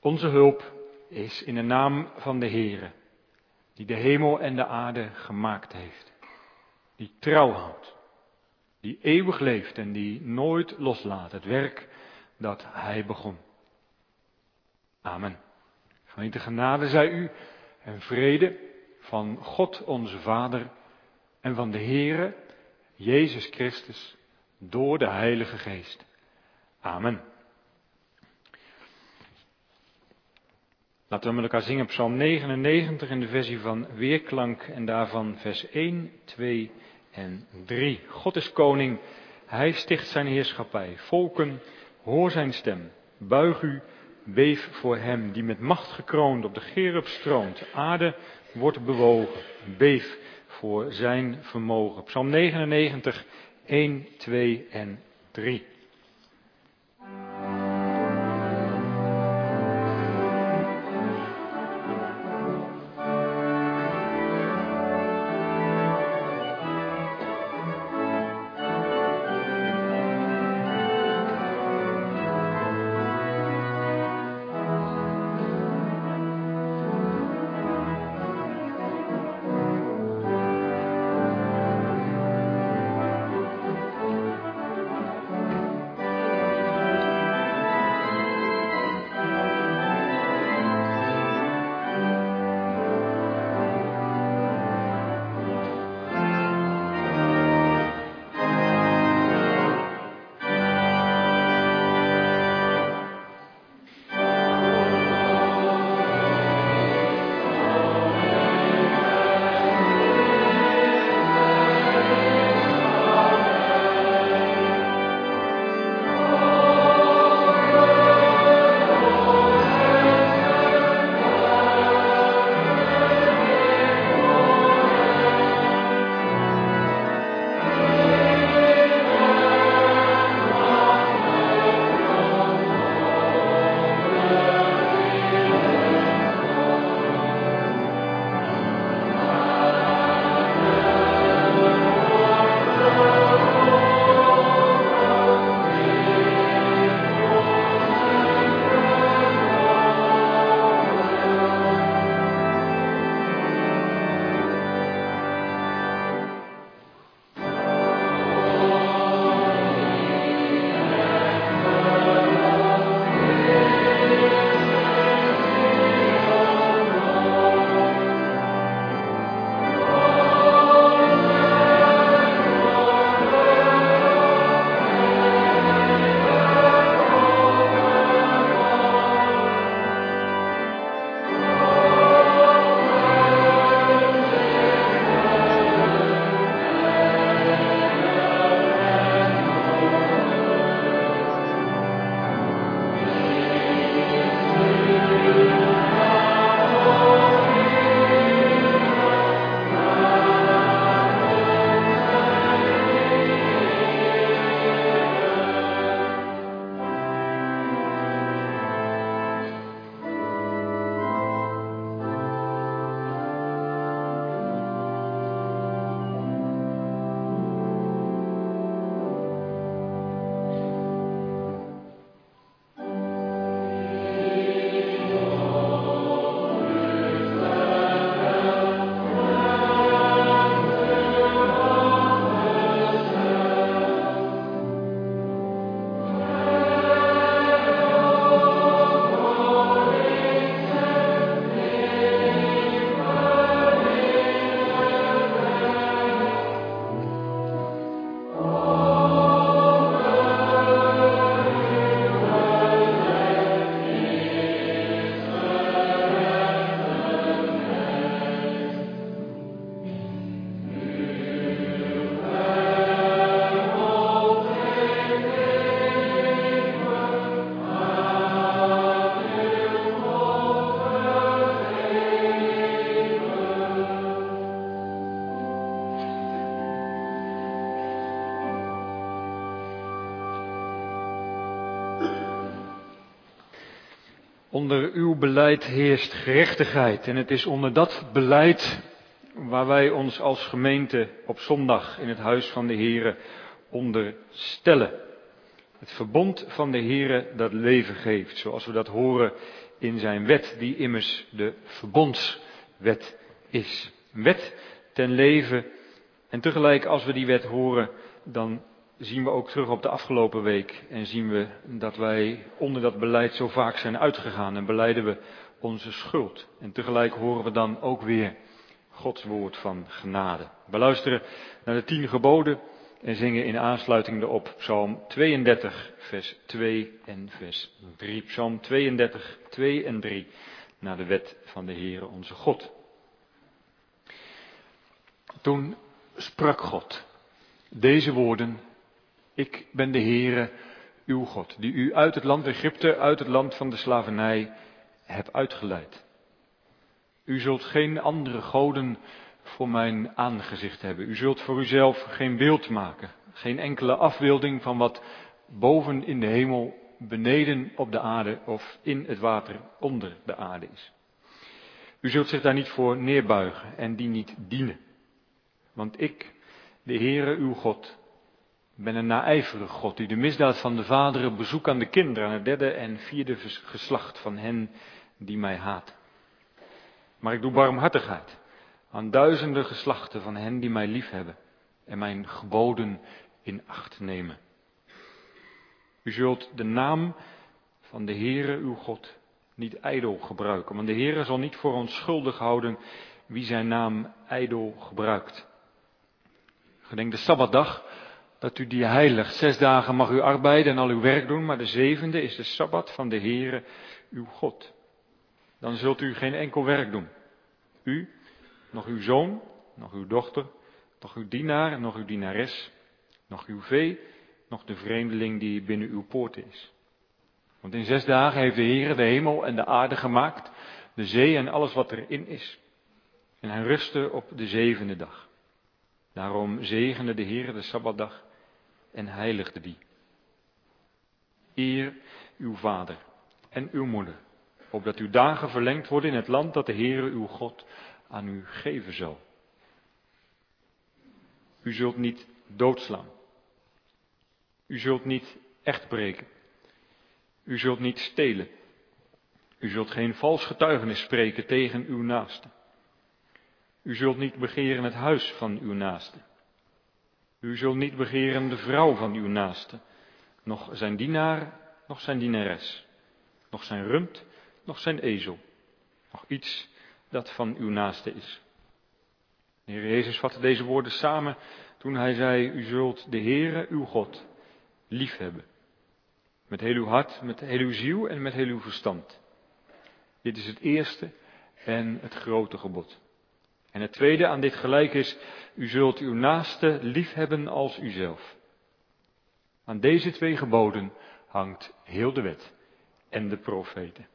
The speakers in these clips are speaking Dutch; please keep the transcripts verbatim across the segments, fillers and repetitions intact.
Onze hulp is in de naam van de Heere, die de hemel en de aarde gemaakt heeft, die trouw houdt, die eeuwig leeft en die nooit loslaat het werk dat hij begon. Amen. Gemeente, genade zij u en vrede van God onze Vader en van de Heere Jezus Christus door de Heilige Geest. Amen. Laten we met elkaar zingen Psalm negenennegentig in de versie van Weerklank en daarvan vers één, twee en drie. God is koning, hij sticht zijn heerschappij. Volken, hoor zijn stem. Buig u, beef voor hem die met macht gekroond op de Cherub stroont. De aarde wordt bewogen, beef voor zijn vermogen. Psalm negenennegentig, één, twee en drie. Onder uw beleid heerst gerechtigheid en het is onder dat beleid waar wij ons als gemeente op zondag in het huis van de Heere onderstellen. Het verbond van de Heere dat leven geeft, zoals we dat horen in zijn wet, die immers de verbondswet is. Een wet ten leven. En tegelijk als we die wet horen, dan zien we ook terug op de afgelopen week en zien we dat wij onder dat beleid zo vaak zijn uitgegaan en belijden we onze schuld. En tegelijk horen we dan ook weer Gods woord van genade. We luisteren naar de tien geboden en zingen in aansluiting erop Psalm tweeëndertig, vers twee en vers drie. Psalm tweeëndertig, twee en drie, naar de wet van de Heere onze God. Toen sprak God deze woorden: Ik ben de Heere, uw God, die u uit het land Egypte, uit het land van de slavernij, heb uitgeleid. U zult geen andere goden voor mijn aangezicht hebben. U zult voor uzelf geen beeld maken, geen enkele afbeelding van wat boven in de hemel, beneden op de aarde of in het water onder de aarde is. U zult zich daar niet voor neerbuigen en die niet dienen. Want ik, de Heere uw God, ben een naijverige God die de misdaad van de vaderen bezoekt aan de kinderen, aan het derde en vierde geslacht van hen die mij haten. Maar ik doe barmhartigheid aan duizenden geslachten van hen die mij liefhebben en mijn geboden in acht nemen. U zult de naam van de Heere uw God niet ijdel gebruiken, want de Heere zal niet voor onschuldig houden wie zijn naam ijdel gebruikt. Gedenk de Sabbatdag, dat u die heiligt. Zes dagen mag u arbeiden en al uw werk doen, maar de zevende is de Sabbat van de Heere uw God. Dan zult u geen enkel werk doen. U, nog uw zoon, nog uw dochter, nog uw dienaar, nog uw dienares, nog uw vee, nog de vreemdeling die binnen uw poorten is. Want in zes dagen heeft de Heere de hemel en de aarde gemaakt, de zee en alles wat erin is. En hij rustte op de zevende dag. Daarom zegende de Heere de Sabbatdag en heiligde die. Eer uw vader en uw moeder, opdat uw dagen verlengd worden in het land dat de Heere uw God aan u geven zal. U zult niet doodslaan. U zult niet echt breken. U zult niet stelen. U zult geen vals getuigenis spreken tegen uw naaste. U zult niet begeren het huis van uw naaste. U zult niet begeren de vrouw van uw naaste, noch zijn dienaar, noch zijn dienares, noch zijn rund, noch zijn ezel, nog iets dat van uw naaste is. De Heer Jezus vatte deze woorden samen toen hij zei: U zult de Heere uw God liefhebben. Met heel uw hart, met heel uw ziel en met heel uw verstand. Dit is het eerste en het grote gebod. En het tweede aan dit gelijk is: u zult uw naaste liefhebben als uzelf. Aan deze twee geboden hangt heel de wet en de profeten.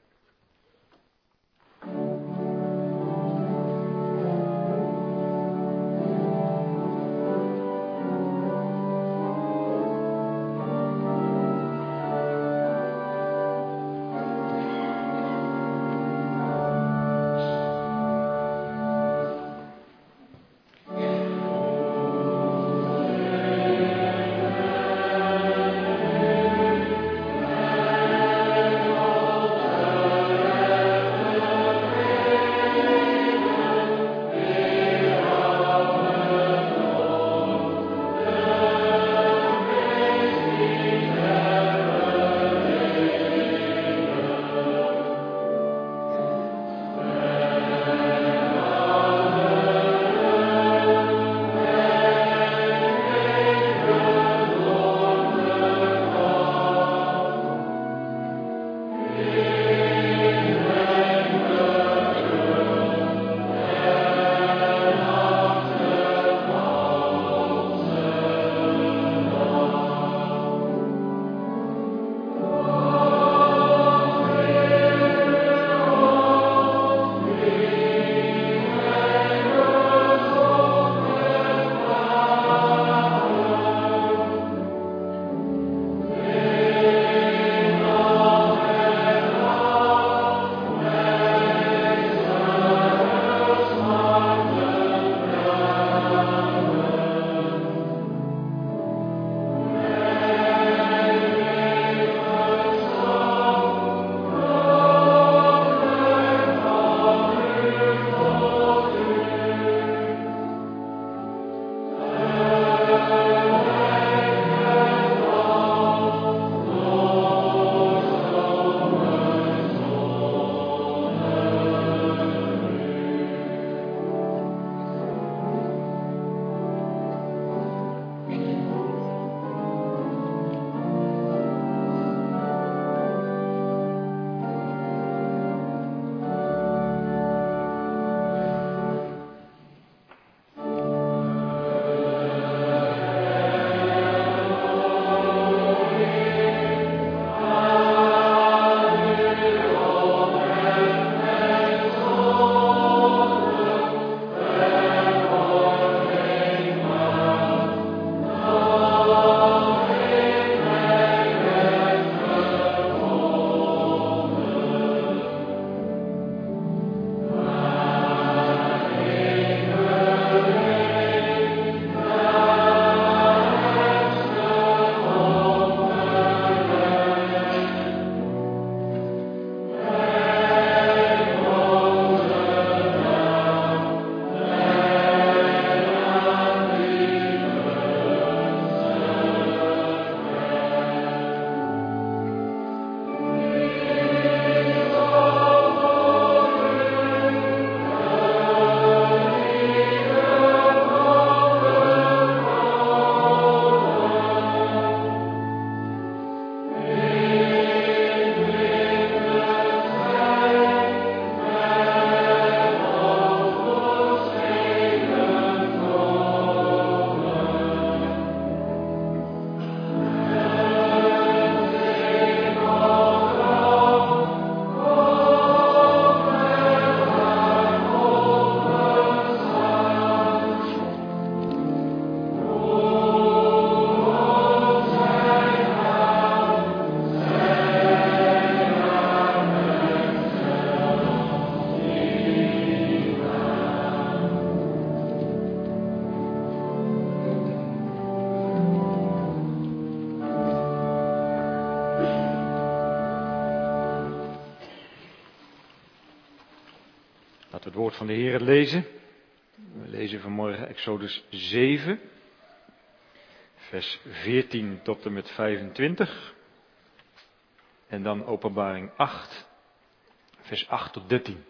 Laten we het woord van de Heer lezen. We lezen vanmorgen Exodus zeven, vers veertien tot en met vijfentwintig. En dan Openbaring acht, vers acht tot dertien.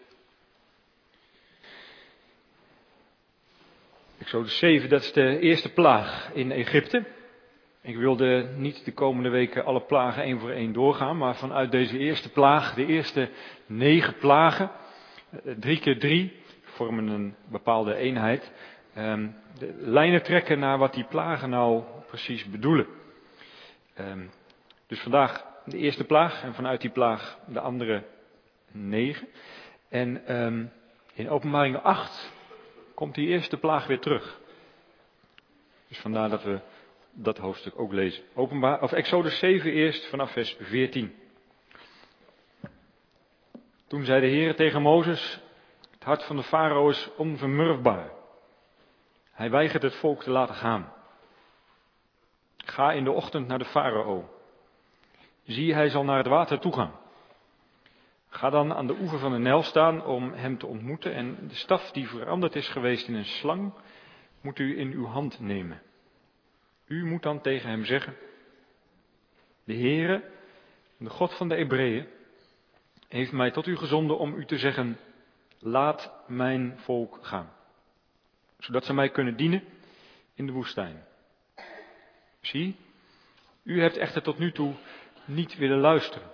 Exodus zeven, dat is de eerste plaag in Egypte. Ik wilde niet de komende weken alle plagen één voor één doorgaan, maar vanuit deze eerste plaag, de eerste negen plagen, drie keer drie, vormen een bepaalde eenheid, de lijnen trekken naar wat die plagen nou precies bedoelen. Dus vandaag de eerste plaag en vanuit die plaag de andere negen. En in Openbaring acht komt die eerste plaag weer terug. Dus vandaar dat we dat hoofdstuk ook lezen. Openbaar, of Exodus zeven eerst vanaf vers veertien. Toen zei de Heer tegen Mozes: het hart van de farao is onvermurfbaar. Hij weigert het volk te laten gaan. Ga in de ochtend naar de farao. Zie, hij zal naar het water toe gaan. Ga dan aan de oever van de Nijl staan om hem te ontmoeten. En de staf die veranderd is geweest in een slang, moet u in uw hand nemen. U moet dan tegen hem zeggen: de Heere, de God van de Hebreeën, heeft mij tot u gezonden om u te zeggen: laat mijn volk gaan, zodat ze mij kunnen dienen in de woestijn. Zie, u hebt echter tot nu toe niet willen luisteren.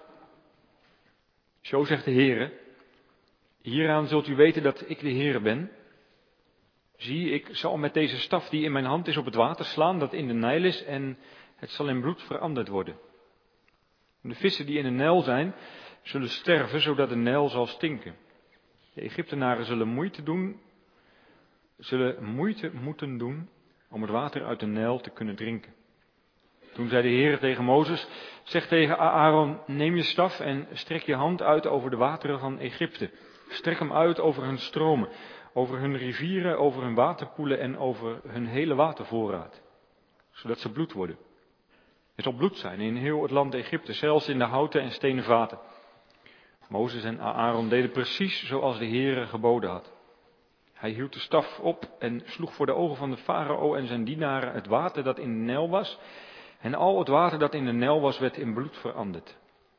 Zo zegt de Heere: hieraan zult u weten dat ik de Heere ben. Zie, ik zal met deze staf die in mijn hand is op het water slaan dat in de Nijl is, en het zal in bloed veranderd worden. De vissen die in de Nijl zijn, zullen sterven, zodat de Nijl zal stinken. De Egyptenaren zullen moeite doen, zullen moeite moeten doen om het water uit de Nijl te kunnen drinken. Toen zei de Heer tegen Mozes: zeg tegen Aaron, neem je staf en strek je hand uit over de wateren van Egypte. Strek hem uit over hun stromen, over hun rivieren, over hun waterpoelen en over hun hele watervoorraad, zodat ze bloed worden. Er zal bloed zijn in heel het land Egypte, zelfs in de houten en stenen vaten. Mozes en Aaron deden precies zoals de Heere geboden had. Hij hield de staf op en sloeg voor de ogen van de farao en zijn dienaren het water dat in de Nijl was. En al het water dat in de Nijl was, werd in bloed veranderd.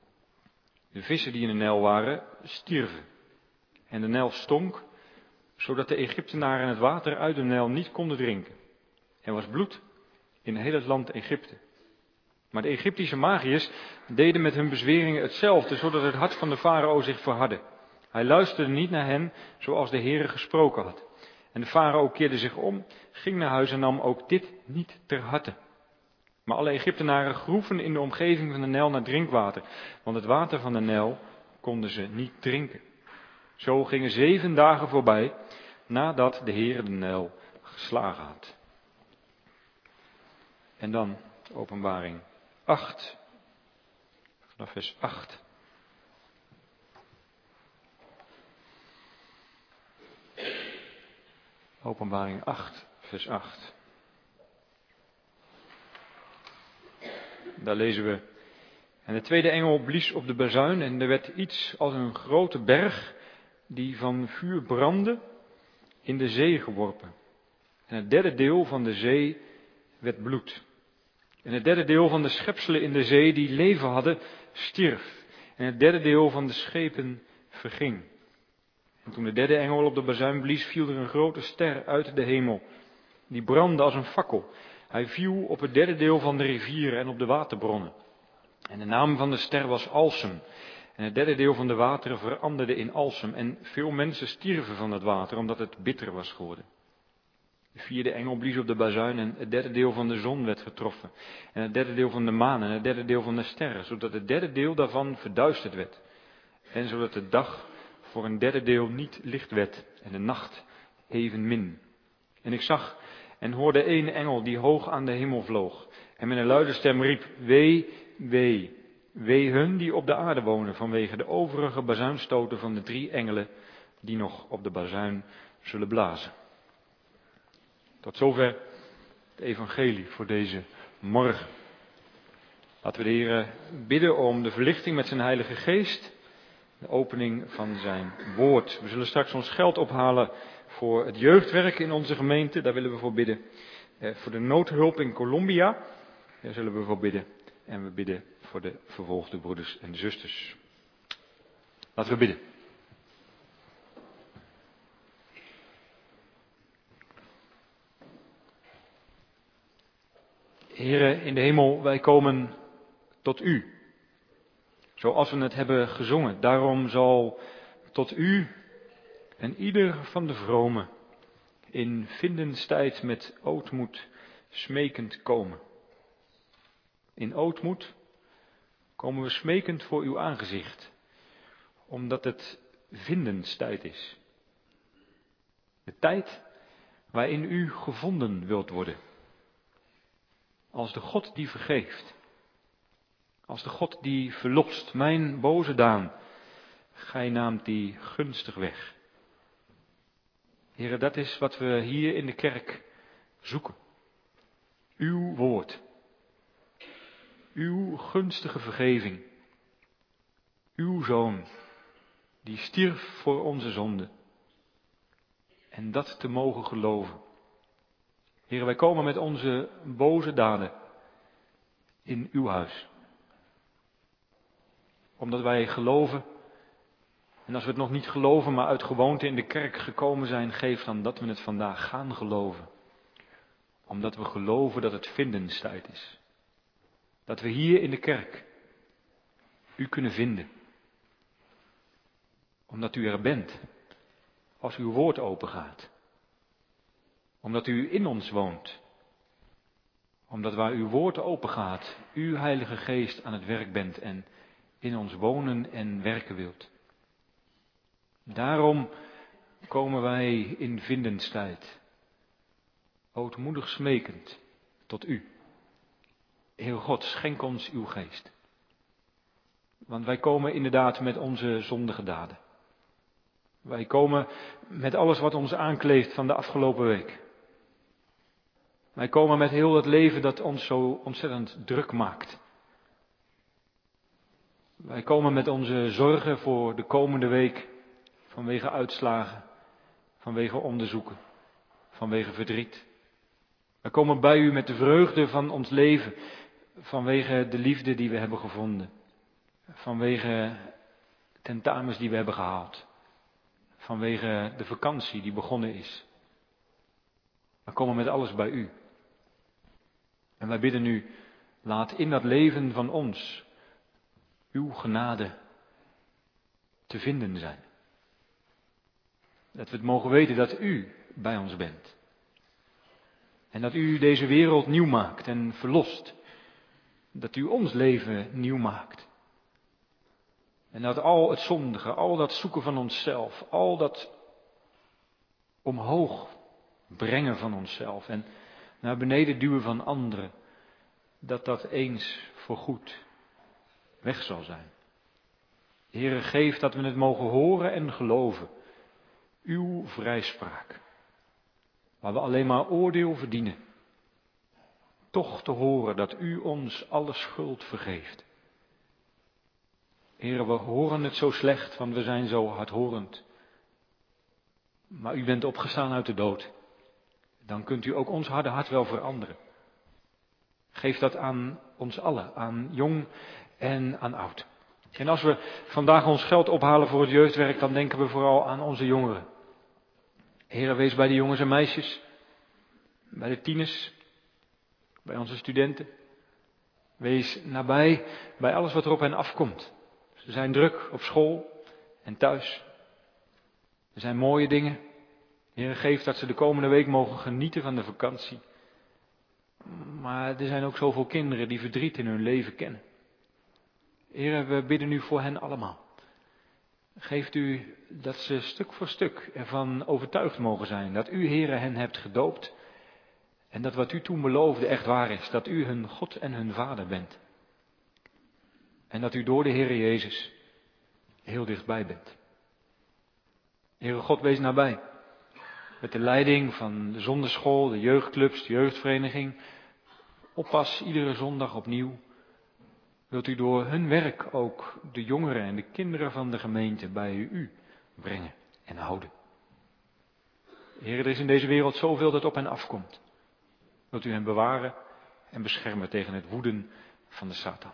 De vissen die in de Nijl waren, stierven. En de Nijl stonk, zodat de Egyptenaren het water uit de Nijl niet konden drinken. Er was bloed in heel het land Egypte. Maar de Egyptische magiërs deden met hun bezweringen hetzelfde, zodat het hart van de farao zich verhardde. Hij luisterde niet naar hen, zoals de Heere gesproken had. En de farao keerde zich om, ging naar huis en nam ook dit niet ter harte. Maar alle Egyptenaren groeven in de omgeving van de Nijl naar drinkwater, want het water van de Nijl konden ze niet drinken. Zo gingen zeven dagen voorbij, nadat de Heere de Nijl geslagen had. En dan Openbaring acht, vanaf vers acht. Openbaring acht, vers acht. Daar lezen we: en de tweede engel blies op de bazuin en er werd iets als een grote berg die van vuur brandde in de zee geworpen. En het derde deel van de zee werd bloed. En het derde deel van de schepselen in de zee die leven hadden, stierf. En het derde deel van de schepen verging. En toen de derde engel op de bazuin blies, viel er een grote ster uit de hemel. Die brandde als een fakkel. Hij viel op het derde deel van de rivieren en op de waterbronnen. En de naam van de ster was Alsem. En het derde deel van de wateren veranderde in alsem. En veel mensen stierven van het water, omdat het bitter was geworden. De vierde engel blies op de bazuin en het derde deel van de zon werd getroffen. En het derde deel van de maan en het derde deel van de sterren. Zodat het derde deel daarvan verduisterd werd. En zodat de dag voor een derde deel niet licht werd en de nacht evenmin. En ik zag en hoorde één engel die hoog aan de hemel vloog. En met een luide stem riep: wee, wee, wee hun die op de aarde wonen, vanwege de overige bazuinstoten van de drie engelen die nog op de bazuin zullen blazen. Tot zover het evangelie voor deze morgen. Laten we de Heer bidden om de verlichting met zijn Heilige Geest de opening van zijn woord. We zullen straks ons geld ophalen voor het jeugdwerk in onze gemeente, daar willen we voor bidden. Eh, voor de noodhulp in Colombia, daar zullen we voor bidden. En we bidden voor de vervolgde broeders en zusters. Laten we bidden. Heere in de hemel, wij komen tot u. Zoals we het hebben gezongen. Daarom zal tot u en ieder van de vromen in vindenstijd met ootmoed smekend komen. In ootmoed komen we smekend voor uw aangezicht, omdat het vindenstijd is. De tijd waarin u gevonden wilt worden. Als de God die vergeeft. Als de God die verlost, mijn boze daan, gij naamt die gunstig weg. Heere, dat is wat we hier in de kerk zoeken. Uw woord. Uw gunstige vergeving. Uw Zoon, die stierf voor onze zonde. En dat te mogen geloven. Heere, wij komen met onze boze daden in uw huis. Omdat wij geloven, en als we het nog niet geloven, maar uit gewoonte in de kerk gekomen zijn, geef dan dat we het vandaag gaan geloven. Omdat we geloven dat het vindenstijd is. Dat we hier in de kerk u kunnen vinden. Omdat u er bent, als uw woord opengaat. Omdat u in ons woont. Omdat waar uw woord opengaat, u Heilige Geest aan het werk bent en in ons wonen en werken wilt. Daarom komen wij in vindenstijd, ootmoedig smekend tot u. Heer God, schenk ons uw geest. Want wij komen inderdaad met onze zondige daden. Wij komen met alles wat ons aankleeft van de afgelopen week. Wij komen met heel het leven dat ons zo ontzettend druk maakt. Wij komen met onze zorgen voor de komende week, vanwege uitslagen, vanwege onderzoeken, vanwege verdriet. Wij komen bij u met de vreugde van ons leven, vanwege de liefde die we hebben gevonden, vanwege tentamens die we hebben gehaald, vanwege de vakantie die begonnen is. We komen met alles bij u. En wij bidden u, laat in dat leven van ons uw genade te vinden zijn. Dat we het mogen weten dat u bij ons bent. En dat u deze wereld nieuw maakt en verlost. Dat u ons leven nieuw maakt. En dat al het zondige, al dat zoeken van onszelf, al dat omhoog brengen van onszelf en naar beneden duwen van anderen, dat dat eens voorgoed weg zal zijn. Heere, geef dat we het mogen horen en geloven. Uw vrijspraak, waar we alleen maar oordeel verdienen. Toch te horen dat u ons alle schuld vergeeft. Heere, we horen het zo slecht, want we zijn zo hardhorend. Maar u bent opgestaan uit de dood. Dan kunt u ook ons harde hart wel veranderen. Geef dat aan ons allen, aan jong en aan oud. En als we vandaag ons geld ophalen voor het jeugdwerk, dan denken we vooral aan onze jongeren. Heere, wees bij de jongens en meisjes, bij de tieners, bij onze studenten. Wees nabij bij alles wat er op hen afkomt. Ze zijn druk op school en thuis. Er zijn mooie dingen. Heere, geef dat ze de komende week mogen genieten van de vakantie. Maar er zijn ook zoveel kinderen die verdriet in hun leven kennen. Heere, we bidden u voor hen allemaal. Geeft u dat ze stuk voor stuk ervan overtuigd mogen zijn. Dat u, Heere, hen hebt gedoopt. En dat wat u toen beloofde echt waar is. Dat u hun God en hun Vader bent. En dat u door de Heere Jezus heel dichtbij bent. Heere God, wees nabij. Met de leiding van de zonderschool, de jeugdclubs, de jeugdvereniging. Oppas iedere zondag opnieuw. Wilt u door hun werk ook de jongeren en de kinderen van de gemeente bij u brengen en houden. Heer, er is in deze wereld zoveel dat op hen afkomt. Wilt u hen bewaren en beschermen tegen het woeden van de Satan.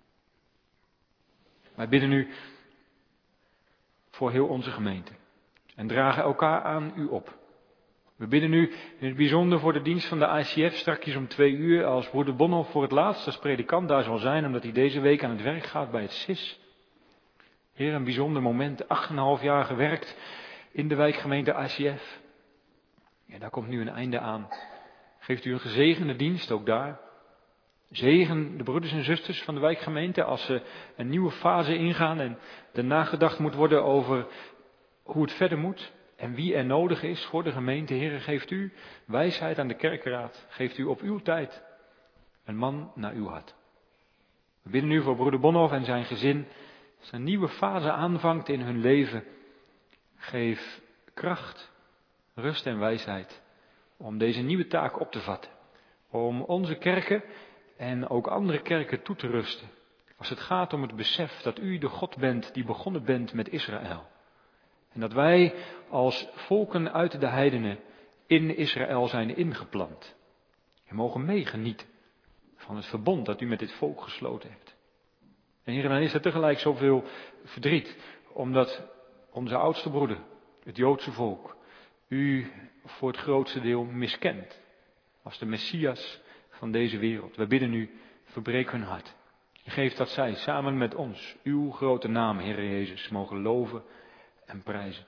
Wij bidden u voor heel onze gemeente en dragen elkaar aan u op. We bidden u in het bijzonder voor de dienst van de I C F strakjes om twee uur als broeder Bonhoff voor het laatst als predikant daar zal zijn, omdat hij deze week aan het werk gaat bij het S I S. Heer, een bijzonder moment, acht en een half jaar gewerkt in de wijkgemeente I C F. Ja, daar komt nu een einde aan. Geeft u een gezegende dienst ook daar. Zegen de broeders en zusters van de wijkgemeente als ze een nieuwe fase ingaan en er nagedacht moet worden over hoe het verder moet en wie er nodig is voor de gemeente. Heer, geeft u wijsheid aan de kerkraad. Geeft u op uw tijd een man naar uw hart. We bidden nu voor broeder Bonhoff en zijn gezin. Als een nieuwe fase aanvangt in hun leven. Geef kracht, rust en wijsheid om deze nieuwe taak op te vatten. Om onze kerken en ook andere kerken toe te rusten. Als het gaat om het besef dat u de God bent die begonnen bent met Israël. En dat wij als volken uit de heidenen in Israël zijn ingeplant. En mogen meegenieten van het verbond dat u met dit volk gesloten hebt. En Heer, dan is er tegelijk zoveel verdriet. Omdat onze oudste broeder, het Joodse volk, u voor het grootste deel miskent. Als de Messias van deze wereld. We bidden u, verbreek hun hart. En geef dat zij samen met ons uw grote naam, Heer Jezus, mogen loven en prijzen.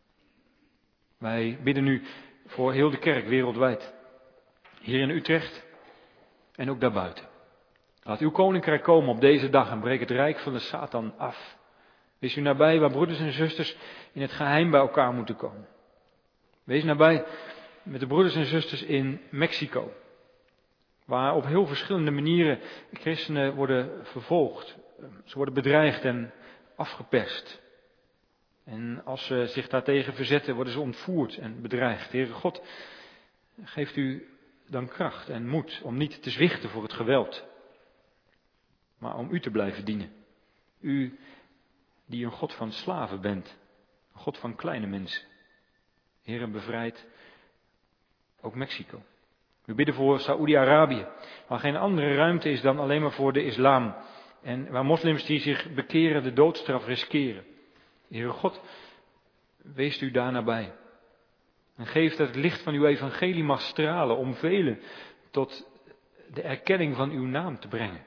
Wij bidden u voor heel de kerk wereldwijd. Hier in Utrecht en ook daarbuiten. Laat uw koninkrijk komen op deze dag en breek het rijk van de Satan af. Wees u nabij waar broeders en zusters in het geheim bij elkaar moeten komen. Wees nabij met de broeders en zusters in Mexico. Waar op heel verschillende manieren christenen worden vervolgd. Ze worden bedreigd en afgeperst. En als ze zich daartegen verzetten, worden ze ontvoerd en bedreigd. Heere God, geeft u dan kracht en moed om niet te zwichten voor het geweld. Maar om u te blijven dienen. U die een God van slaven bent. Een God van kleine mensen. Heere, bevrijd ook Mexico. We bidden voor Saoedi-Arabië, waar geen andere ruimte is dan alleen maar voor de islam. En waar moslims die zich bekeren de doodstraf riskeren. Heere God, wees u daar nabij. En geef dat het licht van uw evangelie mag stralen om velen tot de erkenning van uw naam te brengen.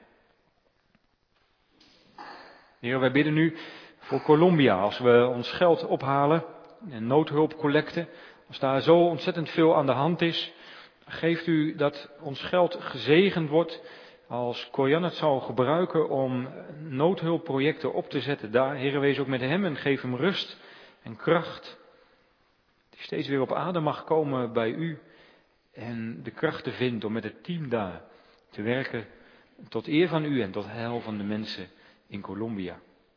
Heer, wij bidden nu voor Colombia, als we ons geld ophalen en noodhulpcollecten, als daar zo ontzettend veel aan de hand is, geeft u dat ons geld gezegend wordt als Corian het zal gebruiken om noodhulpprojecten op te zetten daar. Heer, wees ook met hem en geef hem rust en kracht. Die steeds weer op adem mag komen bij u en de krachten vindt om met het team daar te werken tot eer van u en tot heil van de mensen in Colombia.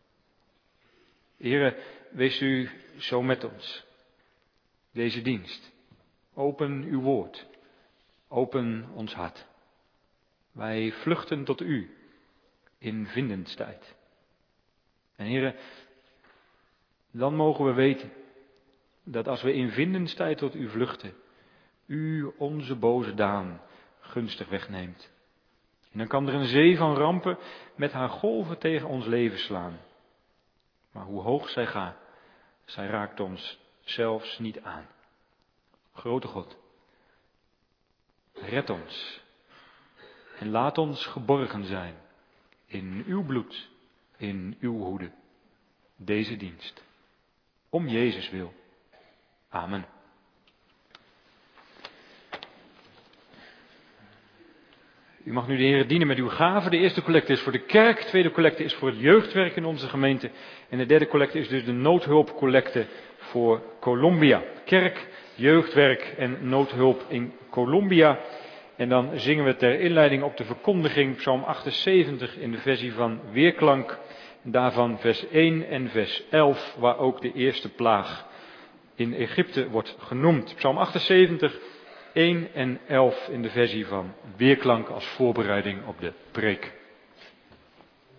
Heer, wees u zo met ons. Deze dienst. Open uw woord. Open ons hart. Wij vluchten tot u in vindenstijd. En Heere, dan mogen we weten dat als we in vindenstijd tot u vluchten, u onze boze daan gunstig wegneemt. En dan kan er een zee van rampen met haar golven tegen ons leven slaan. Maar hoe hoog zij gaat, zij raakt ons zelfs niet aan. Grote God, red ons en laat ons geborgen zijn in uw bloed, in uw hoede, deze dienst. Om Jezus wil. Amen. U mag nu de Heer dienen met uw gaven. De eerste collecte is voor de kerk, de tweede collecte is voor het jeugdwerk in onze gemeente. En de derde collecte is dus de noodhulpcollecte voor Colombia. Kerk, jeugdwerk en noodhulp in Colombia. En dan zingen we ter inleiding op de verkondiging Psalm achtenzeventig in de versie van Weerklank. En daarvan vers één en vers elf, waar ook de eerste plaag in Egypte wordt genoemd. Psalm achtenzeventig, één en elf in de versie van Weerklank als voorbereiding op de preek.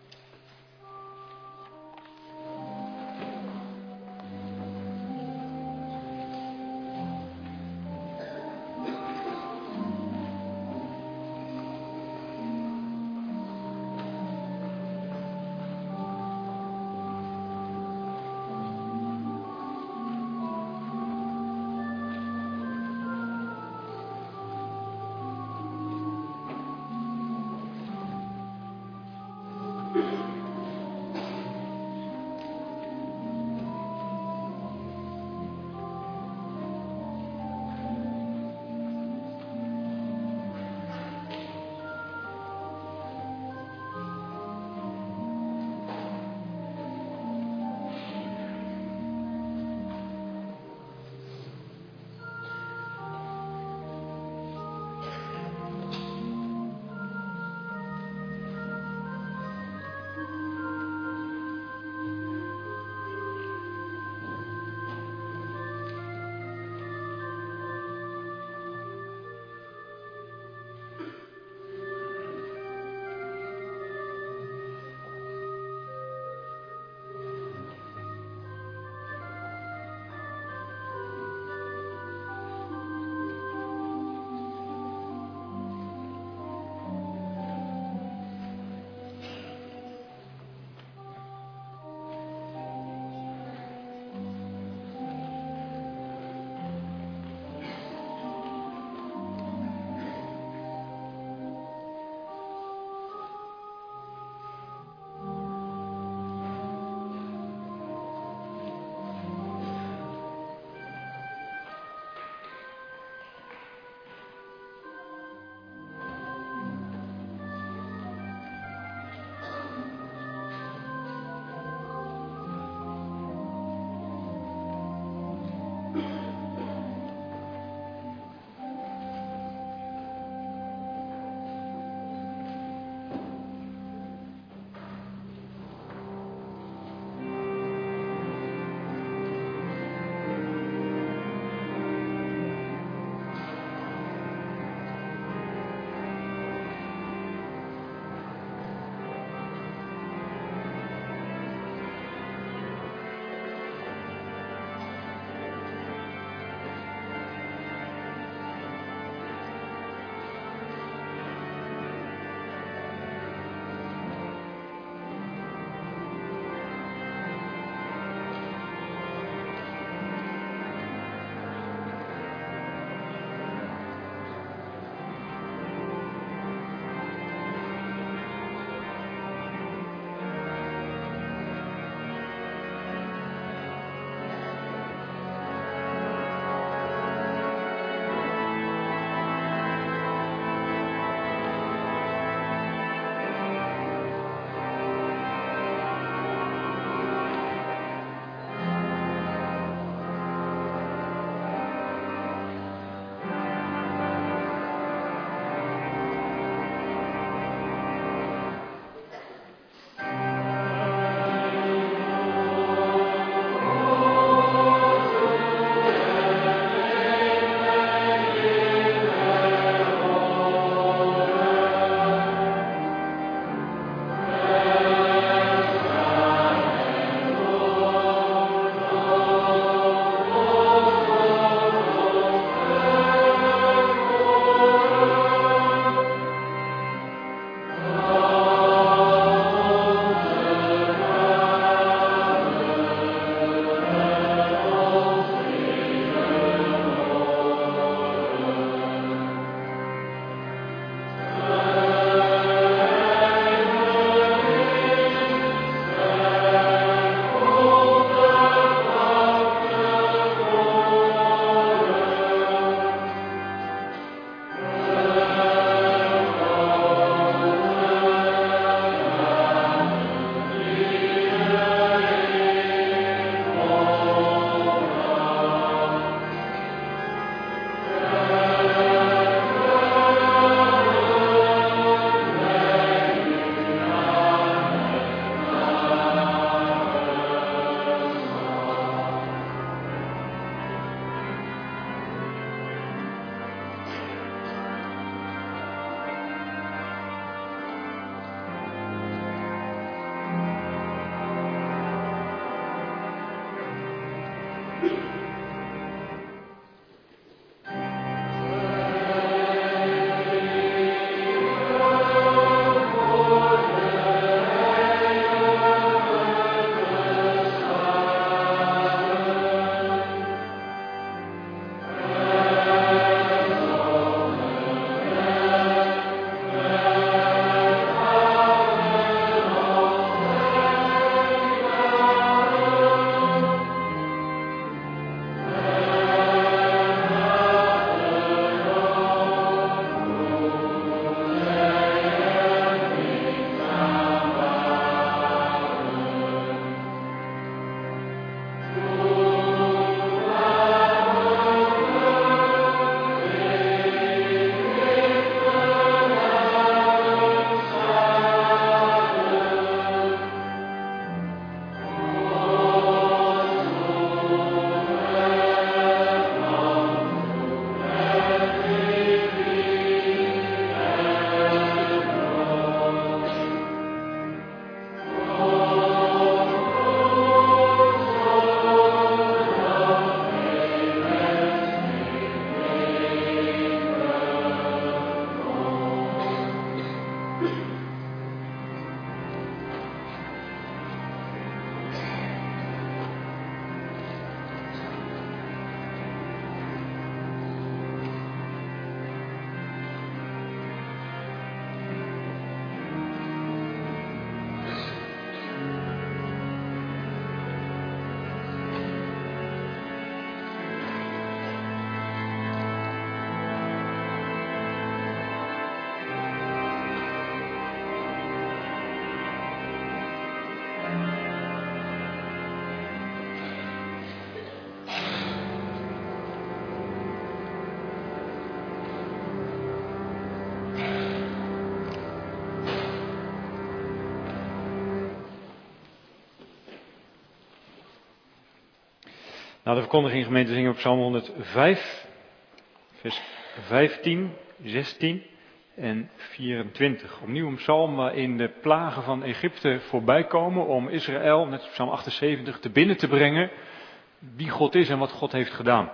Na de verkondiging gemeente zingen we op Psalm honderdvijf, vers vijftien, zestien en vierentwintig. Opnieuw een psalm waarin de plagen van Egypte voorbij komen om Israël, net als Psalm achtenzeventig, te binnen te brengen wie God is en wat God heeft gedaan.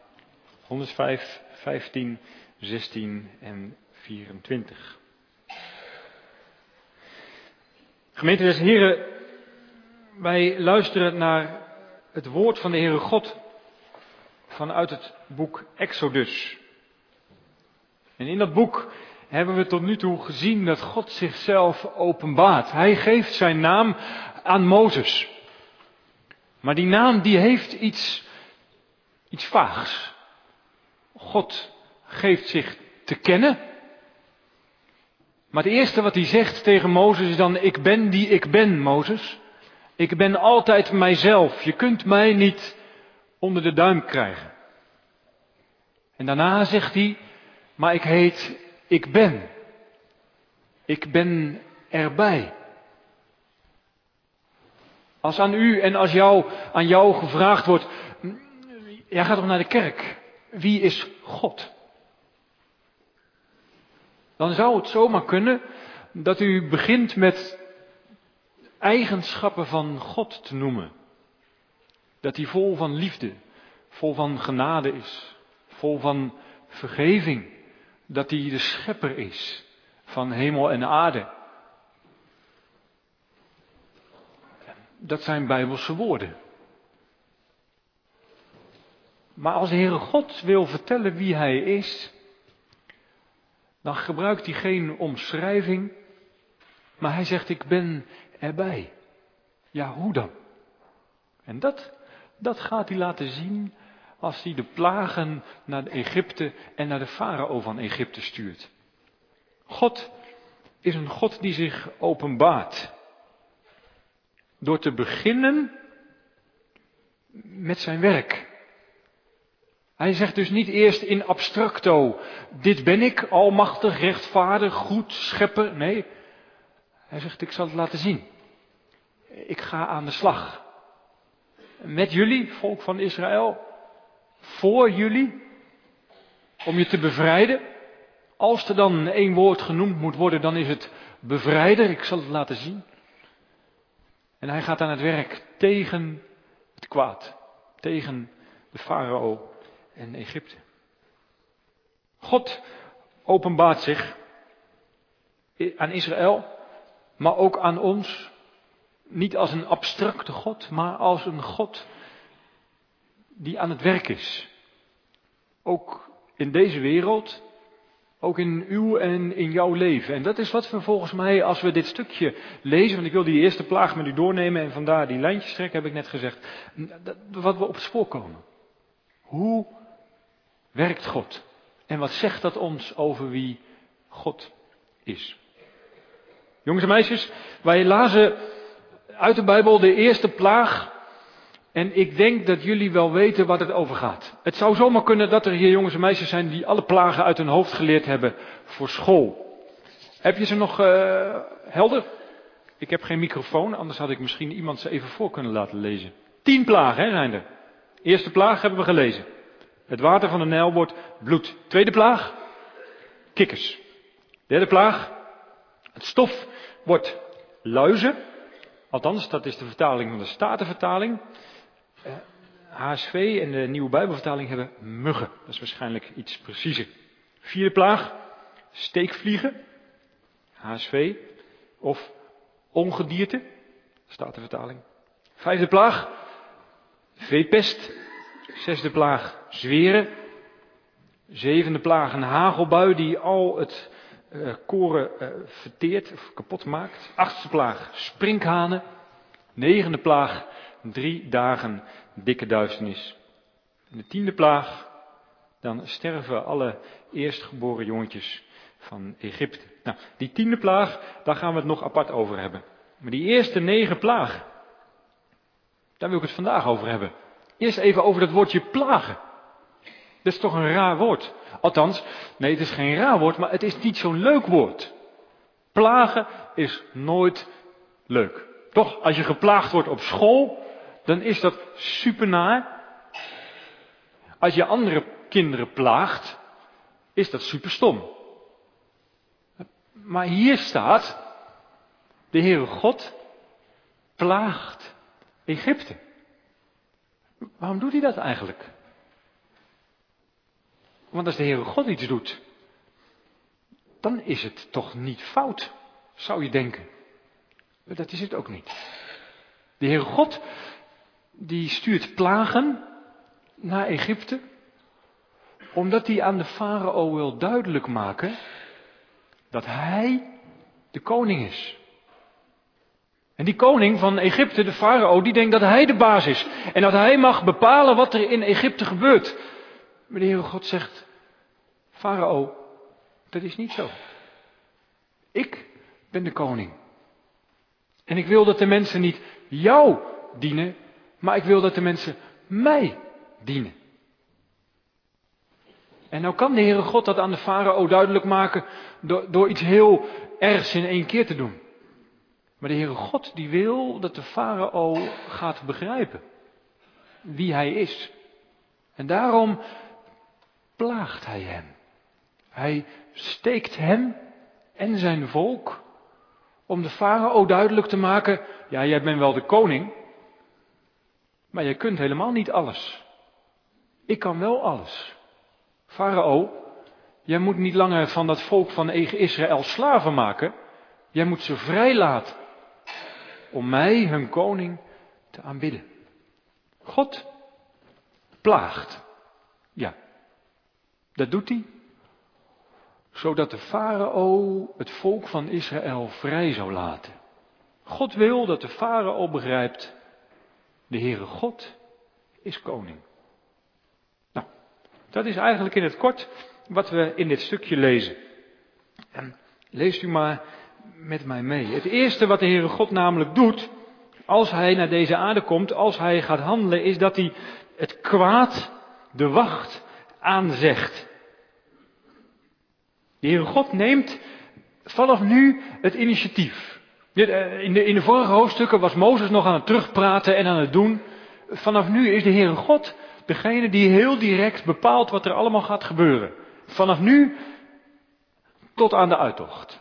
honderdvijf, vijftien, zestien en vierentwintig. Gemeente des Heren, wij luisteren naar het woord van de Heere God vanuit het boek Exodus. En in dat boek hebben we tot nu toe gezien dat God zichzelf openbaart. Hij geeft zijn naam aan Mozes. Maar die naam die heeft iets, iets vaags. God geeft zich te kennen. Maar het eerste wat hij zegt tegen Mozes is dan: ik ben die ik ben, Mozes. Ik ben altijd mijzelf. Je kunt mij niet onder de duim krijgen. En daarna zegt hij: maar ik heet ik ben. Ik ben erbij. Als aan u en als jou, aan jou gevraagd wordt: jij gaat toch naar de kerk? Wie is God? Dan zou het zomaar kunnen dat u begint met eigenschappen van God te noemen. Dat hij vol van liefde, vol van genade is, vol van vergeving. Dat hij de schepper is van hemel en aarde. Dat zijn Bijbelse woorden. Maar als de Heere God wil vertellen wie hij is, dan gebruikt hij geen omschrijving, maar hij zegt: ik ben erbij. Ja, hoe dan? En dat, dat gaat hij laten zien als hij de plagen naar Egypte en naar de farao van Egypte stuurt. God is een God die zich openbaart. Door te beginnen met zijn werk. Hij zegt dus niet eerst in abstracto: dit ben ik, almachtig, rechtvaardig, goed, schepper. Nee, hij zegt: ik zal het laten zien. Ik ga aan de slag. Met jullie, volk van Israël. Voor jullie. Om je te bevrijden. Als er dan één woord genoemd moet worden, dan is het bevrijder. Ik zal het laten zien. En hij gaat aan het werk tegen het kwaad. Tegen de farao en Egypte. God openbaart zich aan Israël, maar ook aan ons, niet als een abstracte God, maar als een God die aan het werk is. Ook in deze wereld, ook in uw en in jouw leven. En dat is wat we volgens mij, als we dit stukje lezen, want ik wil die eerste plaag met u doornemen en vandaar die lijntjes trekken, heb ik net gezegd, wat we op het spoor komen. Hoe werkt God? En wat zegt dat ons over wie God is? Jongens en meisjes, wij lazen uit de Bijbel de eerste plaag. En ik denk dat jullie wel weten wat het over gaat. Het zou zomaar kunnen dat er hier jongens en meisjes zijn die alle plagen uit hun hoofd geleerd hebben voor school. Heb je ze nog uh, helder? Ik heb geen microfoon, anders had ik misschien iemand ze even voor kunnen laten lezen. Tien plagen hè, zijn er. Eerste plaag hebben we gelezen. Het water van de Nijl wordt bloed. Tweede plaag, kikkers. Derde plaag, het stof wordt luizen. Althans, dat is de vertaling van de Statenvertaling. Uh, H S V en de Nieuwe Bijbelvertaling hebben muggen. Dat is waarschijnlijk iets preciezer. Vierde plaag, steekvliegen. H S V. Of ongedierte. Statenvertaling. Vijfde plaag, veepest. Zesde plaag, zweren. Zevende plaag, een hagelbui die al het uh, koren uh, verteert of kapot maakt. Achtste plaag, sprinkhanen. Negende plaag, drie dagen dikke duisternis. En de tiende plaag, dan sterven alle eerstgeboren jongetjes van Egypte. Nou, die tiende plaag, daar gaan we het nog apart over hebben. Maar die eerste negen plagen, daar wil ik het vandaag over hebben. Eerst even over dat woordje plagen. Dat is toch een raar woord. Althans, nee, het is geen raar woord, maar het is niet zo'n leuk woord. Plagen is nooit leuk. Toch, als je geplaagd wordt op school, dan is dat super naar. Als je andere kinderen plaagt, is dat super stom. Maar hier staat, de Heere God plaagt Egypte. Waarom doet hij dat eigenlijk? Want als de Heere God iets doet, dan is het toch niet fout, zou je denken. Maar dat is het ook niet. De Heere God, die stuurt plagen naar Egypte, omdat hij aan de farao wil duidelijk maken dat hij de koning is. En die koning van Egypte, de farao, die denkt dat hij de baas is. En dat hij mag bepalen wat er in Egypte gebeurt. Maar de Heere God zegt, farao, dat is niet zo. Ik ben de koning. En ik wil dat de mensen niet jou dienen, maar ik wil dat de mensen mij dienen. En nou kan de Heere God dat aan de farao duidelijk maken door, door iets heel ergs in één keer te doen. Maar de Heere God die wil dat de farao gaat begrijpen wie hij is. En daarom plaagt hij hem. Hij steekt hem en zijn volk om de farao duidelijk te maken, ja, jij bent wel de koning, maar jij kunt helemaal niet alles. Ik kan wel alles. Farao, jij moet niet langer van dat volk van Israël slaven maken. Jij moet ze vrijlaten om mij, hun koning, te aanbidden. God plaagt. Ja, dat doet hij. Zodat de farao het volk van Israël vrij zou laten. God wil dat de farao begrijpt, de Heere God is koning. Nou, dat is eigenlijk in het kort wat we in dit stukje lezen. En leest u maar met mij mee. Het eerste wat de Heere God namelijk doet, als hij naar deze aarde komt, als hij gaat handelen, is dat hij het kwaad, de wacht, aanzegt. De Heere God neemt vanaf nu het initiatief. In de, in de vorige hoofdstukken was Mozes nog aan het terugpraten en aan het doen. Vanaf nu is de Heere God degene die heel direct bepaalt wat er allemaal gaat gebeuren. Vanaf nu tot aan de uittocht.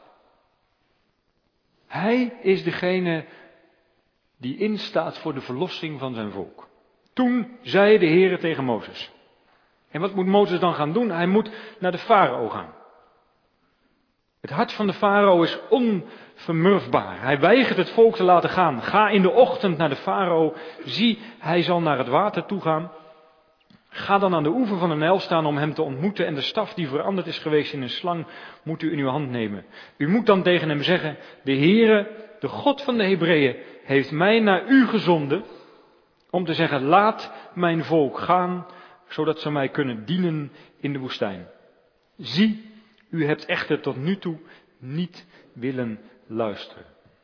Hij is degene die instaat voor de verlossing van zijn volk. Toen zei de Heere tegen Mozes. En wat moet Mozes dan gaan doen? Hij moet naar de farao gaan. Het hart van de farao is onvermurfbaar. Hij weigert het volk te laten gaan. Ga in de ochtend naar de farao. Zie, hij zal naar het water toe gaan. Ga dan aan de oever van de Nijl staan om hem te ontmoeten. En de staf die veranderd is geweest in een slang moet u in uw hand nemen. U moet dan tegen hem zeggen, de Heere, de God van de Hebreeën, heeft mij naar u gezonden. Om te zeggen, laat mijn volk gaan, zodat ze mij kunnen dienen in de woestijn. Zie, u hebt echter tot nu toe niet willen luisteren.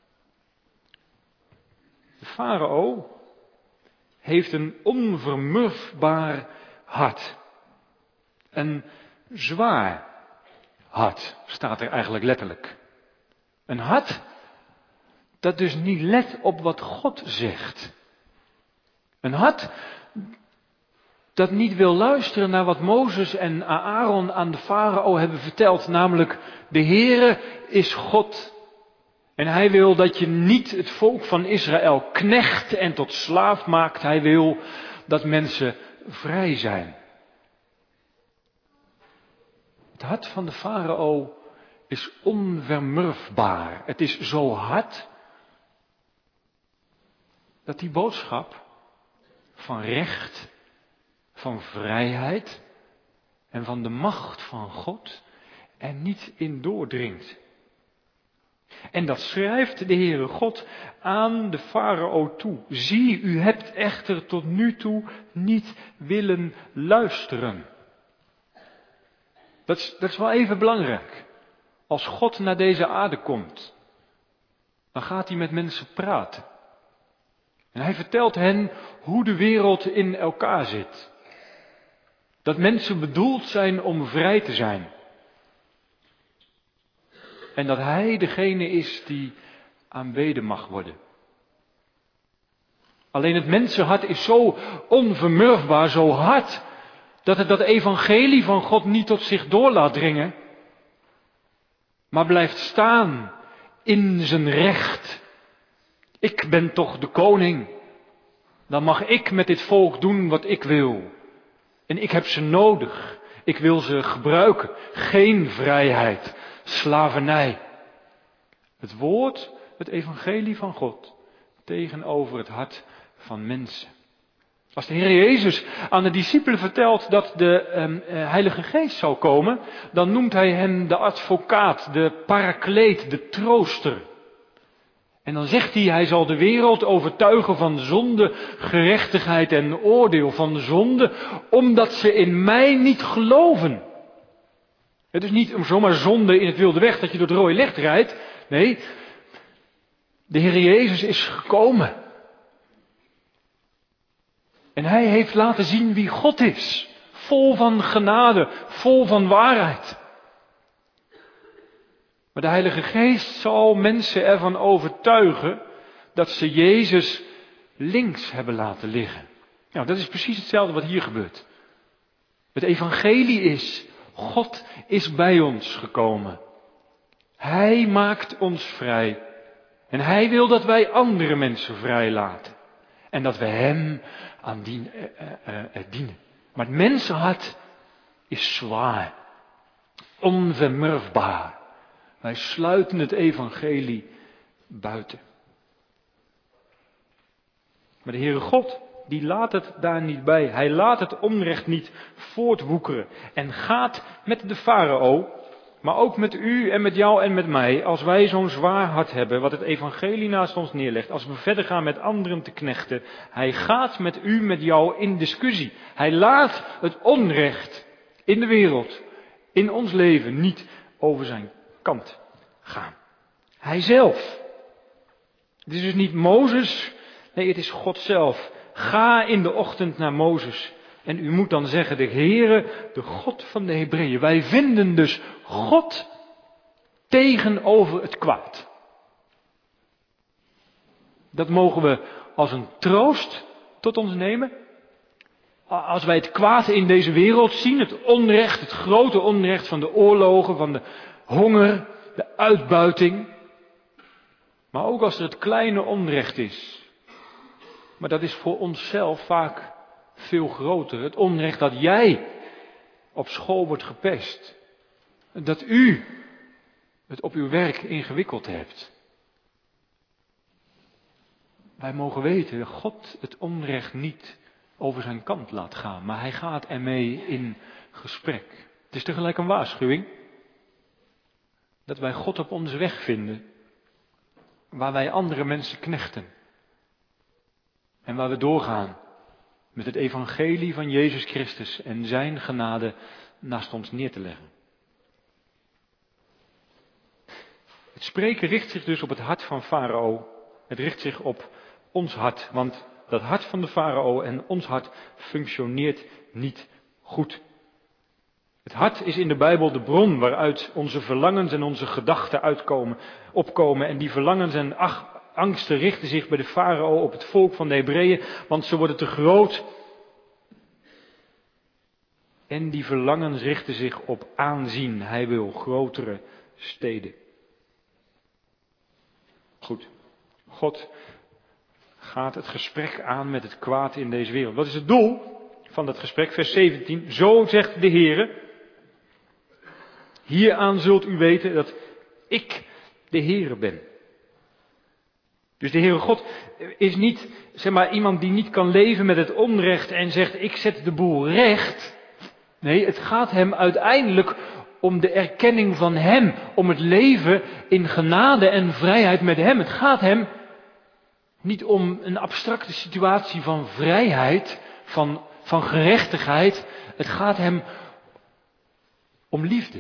De farao heeft een onvermurfbaar hart. Een zwaar hart, staat er eigenlijk letterlijk. Een hart dat dus niet let op wat God zegt. Een hart dat niet wil luisteren naar wat Mozes en Aaron aan de farao hebben verteld. Namelijk, de Heere is God. En hij wil dat je niet het volk van Israël knecht en tot slaaf maakt. Hij wil dat mensen vrij zijn. Het hart van de farao is onvermurfbaar. Het is zo hard dat die boodschap van recht, van vrijheid en van de macht van God er niet in doordringt. En dat schrijft de Heere God aan de farao toe. Zie, u hebt echter tot nu toe niet willen luisteren. Dat is, dat is wel even belangrijk. Als God naar deze aarde komt, dan gaat hij met mensen praten. En hij vertelt hen hoe de wereld in elkaar zit. Dat mensen bedoeld zijn om vrij te zijn. En dat hij degene is die aanbeden mag worden. Alleen het mensenhart is zo onvermurfbaar, zo hard, dat het dat evangelie van God niet tot zich door laat dringen. Maar blijft staan in zijn recht. Ik ben toch de koning. Dan mag ik met dit volk doen wat ik wil. En ik heb ze nodig. Ik wil ze gebruiken. Geen vrijheid. Slavernij. Het woord, het evangelie van God, tegenover het hart van mensen. Als de Heer Jezus aan de discipelen vertelt dat de um, uh, Heilige Geest zal komen, dan noemt hij hem de advocaat, de parakleet, de trooster. En dan zegt hij, hij zal de wereld overtuigen van zonde, gerechtigheid en oordeel van zonde, omdat ze in mij niet geloven. Het is niet om zomaar zonde in het wilde weg dat je door het rode licht rijdt. Nee, de Heer Jezus is gekomen. En hij heeft laten zien wie God is. Vol van genade, vol van waarheid. Maar de Heilige Geest zal mensen ervan overtuigen dat ze Jezus links hebben laten liggen. Nou, dat is precies hetzelfde wat hier gebeurt. Het evangelie is, God is bij ons gekomen. Hij maakt ons vrij. En hij wil dat wij andere mensen vrij laten. En dat we hem aan dien, uh, uh, uh, dienen. Maar het mensenhart is zwaar. Onvermurfbaar. Wij sluiten het evangelie buiten. Maar de Heere God, die laat het daar niet bij. Hij laat het onrecht niet voortwoekeren. En gaat met de farao, maar ook met u en met jou en met mij, als wij zo'n zwaar hart hebben, wat het evangelie naast ons neerlegt, als we verder gaan met anderen te knechten, hij gaat met u, met jou in discussie. Hij laat het onrecht in de wereld, in ons leven, niet over zijn kant gaan. Hij zelf. Het is dus niet Mozes, nee, het is God zelf. Ga in de ochtend naar Mozes. En u moet dan zeggen, de Heere, de God van de Hebreeën. Wij vinden dus God tegenover het kwaad. Dat mogen we als een troost tot ons nemen. Als wij het kwaad in deze wereld zien, het onrecht, het grote onrecht van de oorlogen, van de honger, de uitbuiting. Maar ook als er het kleine onrecht is. Maar dat is voor onszelf vaak veel groter. Het onrecht dat jij op school wordt gepest. Dat u het op uw werk ingewikkeld hebt. Wij mogen weten dat God het onrecht niet over zijn kant laat gaan. Maar hij gaat ermee in gesprek. Het is tegelijk een waarschuwing. Dat wij God op onze weg vinden. Waar wij andere mensen knechten. En waar we doorgaan met het evangelie van Jezus Christus en zijn genade naast ons neer te leggen. Het spreken richt zich dus op het hart van Farao. Het richt zich op ons hart, want dat hart van de farao en ons hart functioneert niet goed. Het hart is in de Bijbel de bron waaruit onze verlangens en onze gedachten uitkomen, opkomen. En die verlangens en ach, angsten richten zich bij de farao op het volk van de Hebreeën, want ze worden te groot. En die verlangens richten zich op aanzien. Hij wil grotere steden. Goed, God gaat het gesprek aan met het kwaad in deze wereld. Wat is het doel van dat gesprek? Vers zeventien. Zo zegt de Heere. Hieraan zult u weten dat ik de Heere ben. Dus de Heere God is niet, zeg maar, iemand die niet kan leven met het onrecht en zegt ik zet de boel recht. Nee, het gaat hem uiteindelijk om de erkenning van hem, om het leven in genade en vrijheid met hem. Het gaat hem niet om een abstracte situatie van vrijheid, van, van gerechtigheid. Het gaat hem om liefde.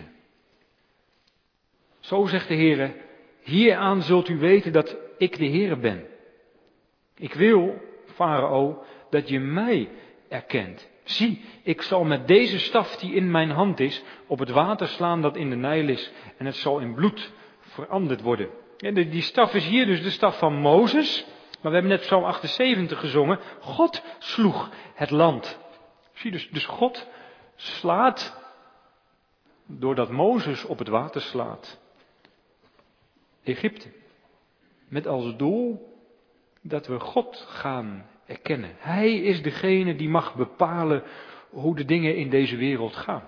Zo zegt de Heere, hieraan zult u weten dat ik de Heere ben. Ik wil, Farao, dat je mij erkent. Zie, ik zal met deze staf die in mijn hand is, op het water slaan dat in de Nijl is, en het zal in bloed veranderd worden. En die staf is hier dus de staf van Mozes, maar we hebben net Psalm achtenzeventig gezongen. God sloeg het land. Zie dus, dus God slaat, doordat Mozes op het water slaat, Egypte. Met als doel dat we God gaan erkennen. Hij is degene die mag bepalen hoe de dingen in deze wereld gaan.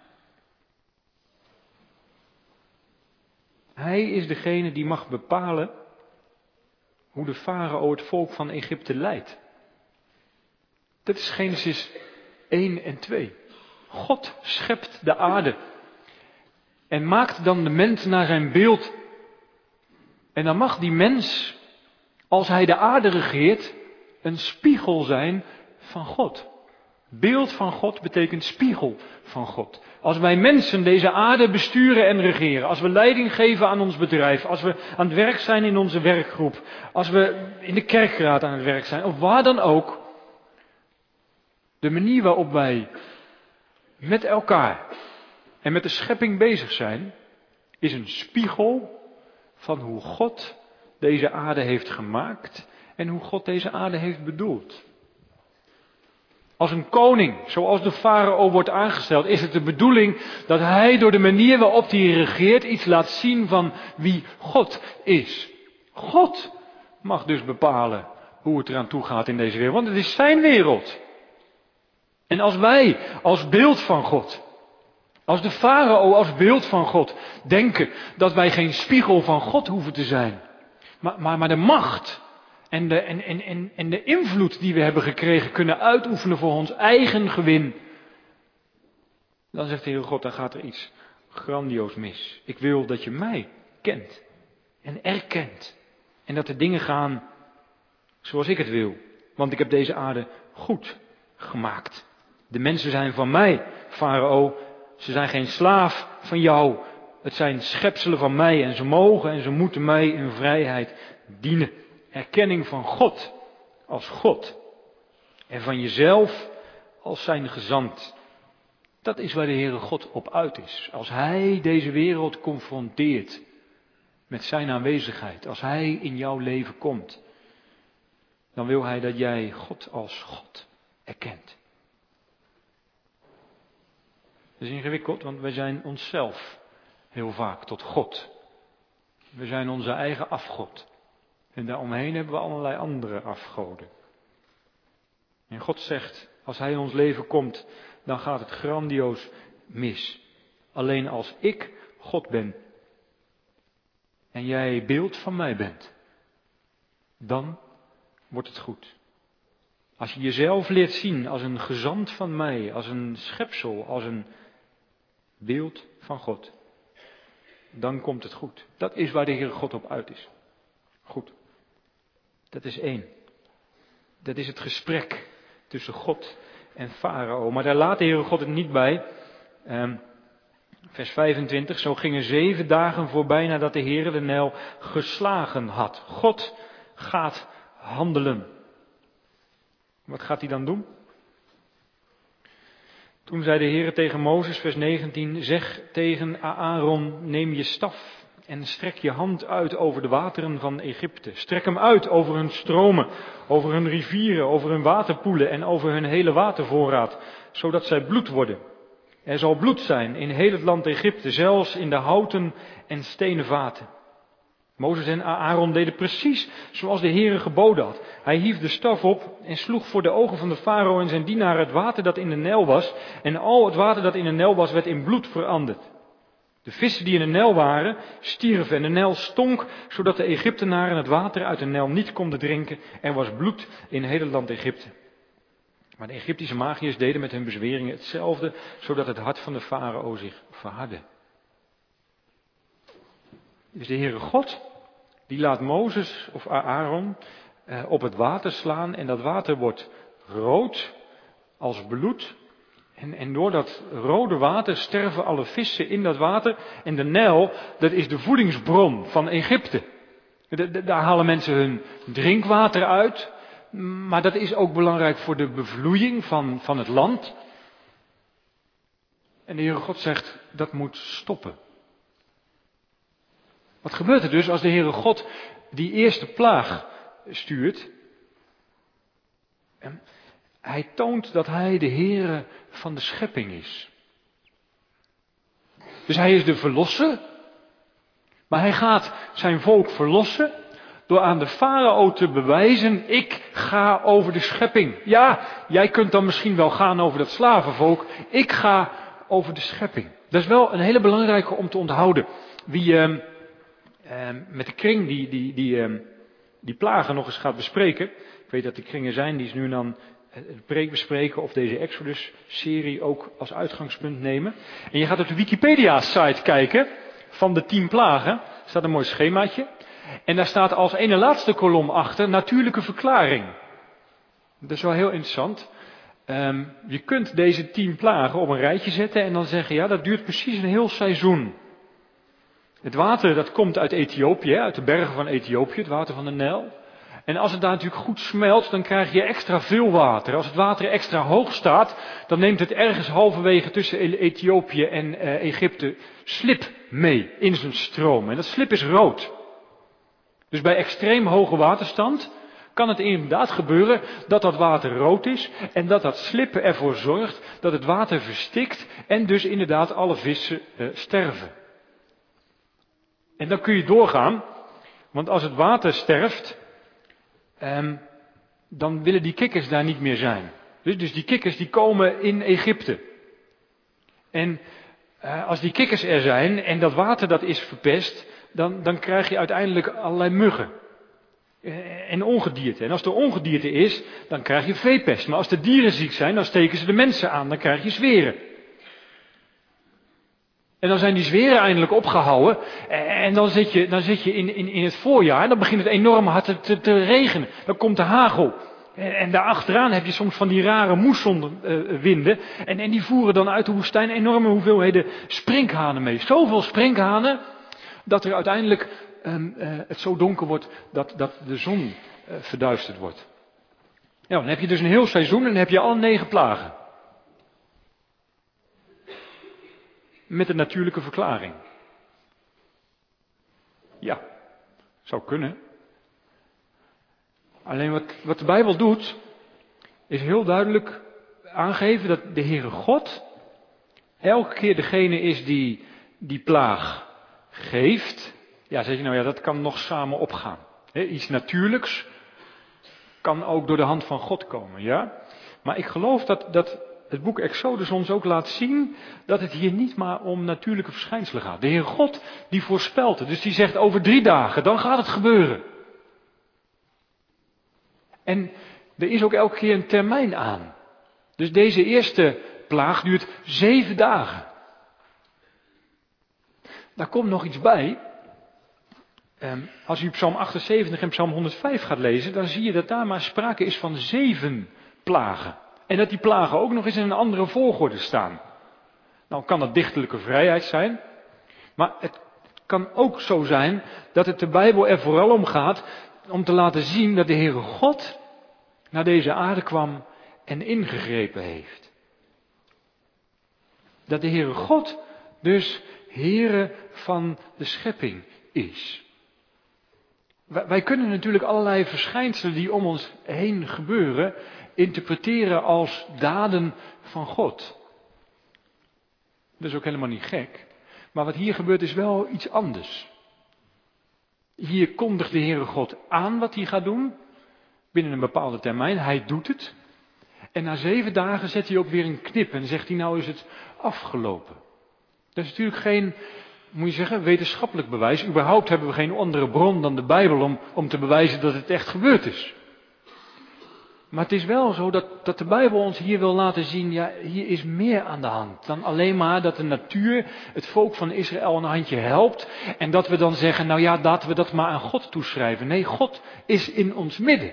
Hij is degene die mag bepalen hoe de farao het volk van Egypte leidt. Dat is Genesis één en twee. God schept de aarde en maakt dan de mens naar zijn beeld. En dan mag die mens, als hij de aarde regeert, een spiegel zijn van God. Beeld van God betekent spiegel van God. Als wij mensen deze aarde besturen en regeren, als we leiding geven aan ons bedrijf, als we aan het werk zijn in onze werkgroep, als we in de kerkraad aan het werk zijn, of waar dan ook, de manier waarop wij met elkaar en met de schepping bezig zijn, is een spiegel van hoe God deze aarde heeft gemaakt en hoe God deze aarde heeft bedoeld. Als een koning, zoals de farao wordt aangesteld, is het de bedoeling dat hij door de manier waarop hij regeert iets laat zien van wie God is. God mag dus bepalen hoe het eraan toe gaat in deze wereld, want het is zijn wereld. En als wij als beeld van God, als de farao als beeld van God, denken dat wij geen spiegel van God hoeven te zijn, maar, maar, maar de macht en de, en, en, en, en de invloed die we hebben gekregen kunnen uitoefenen voor ons eigen gewin, dan zegt de Heer God, dan gaat er iets grandioos mis. Ik wil dat je mij kent en erkent en dat de dingen gaan zoals ik het wil, want ik heb deze aarde goed gemaakt. De mensen zijn van mij, farao. Ze zijn geen slaaf van jou. Het zijn schepselen van mij en ze mogen en ze moeten mij in vrijheid dienen. Erkenning van God als God. En van jezelf als zijn gezant. Dat is waar de Heere God op uit is. Als Hij deze wereld confronteert met zijn aanwezigheid. Als Hij in jouw leven komt. Dan wil Hij dat jij God als God erkent. Dat is ingewikkeld, want wij zijn onszelf heel vaak tot God. We zijn onze eigen afgod. En daaromheen hebben we allerlei andere afgoden. En God zegt, Als hij in ons leven komt, dan gaat het grandioos mis. Alleen als ik God ben en jij beeld van mij bent, dan wordt het goed. Als je jezelf leert zien als een gezant van mij, als een schepsel, als een beeld van God, dan komt het goed. Dat is waar de Heere God op uit is. Goed. Dat is één. Dat is het gesprek tussen God en Farao. Maar daar laat de Heere God het niet bij. Um, vers vijfentwintig. Zo gingen zeven dagen voorbij nadat de Heere de Nijl geslagen had. God gaat handelen. Wat gaat hij dan doen? Toen zei de Heere tegen Mozes, vers negentien, zeg tegen Aaron, neem je staf en strek je hand uit over de wateren van Egypte. Strek hem uit over hun stromen, over hun rivieren, over hun waterpoelen en over hun hele watervoorraad, zodat zij bloed worden. Er zal bloed zijn in heel het land Egypte, zelfs in de houten en stenen vaten. Mozes en Aaron deden precies zoals de Heere geboden had. Hij hief de staf op en sloeg voor de ogen van de farao en zijn dienaren het water dat in de Nijl was. En al het water dat in de Nijl was, werd in bloed veranderd. De vissen die in de Nijl waren, stierven en de Nijl stonk, zodat de Egyptenaren het water uit de Nijl niet konden drinken. Er was bloed in heel het land Egypte. Maar de Egyptische magiërs deden met hun bezweringen hetzelfde, zodat het hart van de farao zich verhardde. Dus de Heere God, die laat Mozes of Aaron eh, op het water slaan en dat water wordt rood als bloed. En, en door dat rode water sterven alle vissen in dat water. En de Nijl, dat is de voedingsbron van Egypte. De, de, daar halen mensen hun drinkwater uit. Maar dat is ook belangrijk voor de bevloeiing van, van het land. En de Heere God zegt, dat moet stoppen. Wat gebeurt er dus als de Heere God die eerste plaag stuurt? En hij toont dat hij de Heere van de schepping is. Dus hij is de verlosser. Maar hij gaat zijn volk verlossen door aan de farao te bewijzen, ik ga over de schepping. Ja, jij kunt dan misschien wel gaan over dat slavenvolk. Ik ga over de schepping. Dat is wel een hele belangrijke om te onthouden. Wie eh, eh, met de kring die, die, die, eh, die plagen nog eens gaat bespreken. Ik weet dat er kringen zijn die is nu en dan het preek bespreken of deze Exodus-serie ook als uitgangspunt nemen. En je gaat op de Wikipedia-site kijken van de tien plagen. Er staat een mooi schemaatje. En daar staat als ene laatste kolom achter natuurlijke verklaring. Dat is wel heel interessant. Um, je kunt deze tien plagen op een rijtje zetten en dan zeggen, ja, dat duurt precies een heel seizoen. Het water dat komt uit Ethiopië, uit de bergen van Ethiopië, het water van de Nijl. En als het daar natuurlijk goed smelt, dan krijg je extra veel water. Als het water extra hoog staat, dan neemt het ergens halverwege tussen Ethiopië en uh, Egypte slip mee in zijn stroom. En dat slip is rood. Dus bij extreem hoge waterstand kan het inderdaad gebeuren dat dat water rood is en dat dat slip ervoor zorgt dat het water verstikt en dus inderdaad alle vissen uh, sterven. En dan kun je doorgaan, want als het water sterft, um, dan willen die kikkers daar niet meer zijn. Dus, dus die kikkers die komen in Egypte. En uh, als die kikkers er zijn en dat water dat is verpest, dan, dan krijg je uiteindelijk allerlei muggen. En ongedierte. En als er ongedierte is, dan krijg je veepest. Maar als de dieren ziek zijn, dan steken ze de mensen aan. Dan krijg je zweren. En dan zijn die zweren eindelijk opgehouden. En dan zit je, dan zit je in, in, in het voorjaar. En dan begint het enorm hard te, te, te regenen. Dan komt de hagel. En, en daarachteraan heb je soms van die rare moessonwinden. En, en die voeren dan uit de woestijn enorme hoeveelheden sprinkhanen mee. Zoveel sprinkhanen dat er uiteindelijk Um, uh, het zo donker wordt dat, dat de zon uh, verduisterd wordt. Ja, dan heb je dus een heel seizoen en dan heb je alle negen plagen. Met een natuurlijke verklaring. Ja, zou kunnen. Alleen wat, wat de Bijbel doet, is heel duidelijk aangeven dat de Heere God elke keer degene is die die plaag geeft. Ja, zeg je nou ja, dat kan nog samen opgaan. He, iets natuurlijks kan ook door de hand van God komen, ja. Maar ik geloof dat, dat het boek Exodus ons ook laat zien dat het hier niet maar om natuurlijke verschijnselen gaat. De Heer God die voorspelt het. Dus die zegt over drie dagen, dan gaat het gebeuren. En er is ook elke keer een termijn aan. Dus deze eerste plaag duurt zeven dagen. Daar komt nog iets bij. Als u Psalm achtenzeventig en Psalm honderdvijf gaat lezen, dan zie je dat daar maar sprake is van zeven plagen. En dat die plagen ook nog eens in een andere volgorde staan. Nou kan dat dichterlijke vrijheid zijn, maar het kan ook zo zijn dat het de Bijbel er vooral om gaat om te laten zien dat de Heere God naar deze aarde kwam en ingegrepen heeft. Dat de Heere God dus Heere van de schepping is. Wij kunnen natuurlijk allerlei verschijnselen die om ons heen gebeuren interpreteren als daden van God. Dat is ook helemaal niet gek. Maar wat hier gebeurt is wel iets anders. Hier kondigt de Heere God aan wat hij gaat doen. Binnen een bepaalde termijn. Hij doet het. En na zeven dagen zet hij ook weer een knip. En zegt hij nou is het afgelopen. Dat is natuurlijk geen, moet je zeggen, wetenschappelijk bewijs. Überhaupt hebben we geen andere bron dan de Bijbel om, om te bewijzen dat het echt gebeurd is. Maar het is wel zo dat, dat de Bijbel ons hier wil laten zien, ja, hier is meer aan de hand dan alleen maar dat de natuur het volk van Israël een handje helpt. En dat we dan zeggen, nou ja, laten we dat maar aan God toeschrijven. Nee, God is in ons midden.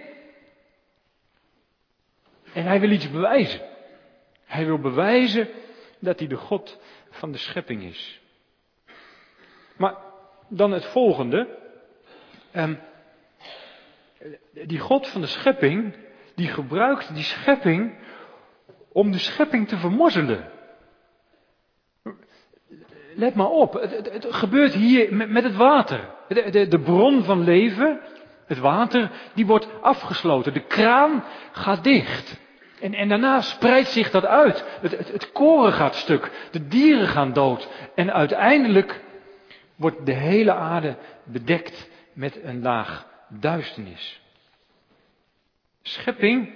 En hij wil iets bewijzen. Hij wil bewijzen dat hij de God van de schepping is. Maar dan het volgende. Um, die God van de schepping, die gebruikt die schepping om de schepping te vermorzelen. Let maar op, het, het, het gebeurt hier met, met het water. De, de, de bron van leven, het water, die wordt afgesloten. De kraan gaat dicht. En, en daarna spreidt zich dat uit. Het, het, het koren gaat stuk. De dieren gaan dood. En uiteindelijk wordt de hele aarde bedekt met een laag duisternis. Schepping,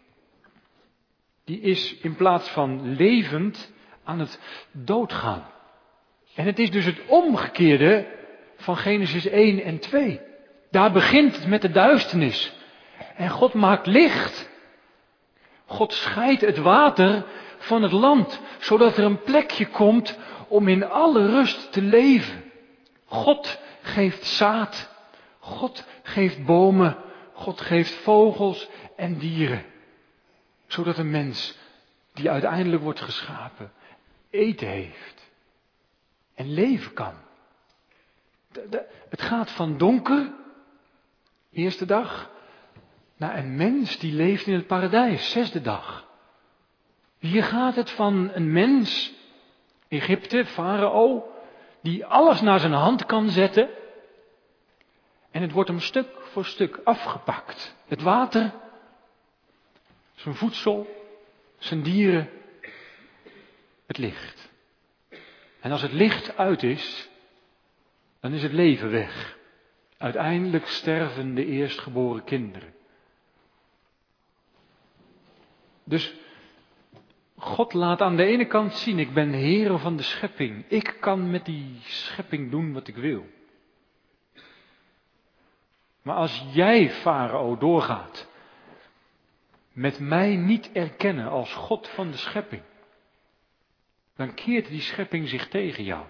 die is in plaats van levend aan het doodgaan. En het is dus het omgekeerde van Genesis één en twee. Daar begint het met de duisternis. En God maakt licht. God scheidt het water van het land, zodat er een plekje komt om in alle rust te leven. God geeft zaad. God geeft bomen. God geeft vogels en dieren. Zodat een mens, die uiteindelijk wordt geschapen, eten heeft. En leven kan. De, de, het gaat van donker, eerste dag, naar een mens die leeft in het paradijs, zesde dag. Hier gaat het van een mens, Egypte, Farao, die alles naar zijn hand kan zetten. En het wordt hem stuk voor stuk afgepakt. Het water, zijn voedsel, zijn dieren, het licht. En als het licht uit is, dan is het leven weg. Uiteindelijk sterven de eerstgeboren kinderen. Dus God laat aan de ene kant zien, ik ben Heer van de schepping. Ik kan met die schepping doen wat ik wil. Maar als jij, Farao, doorgaat met mij niet erkennen als God van de schepping, dan keert die schepping zich tegen jou.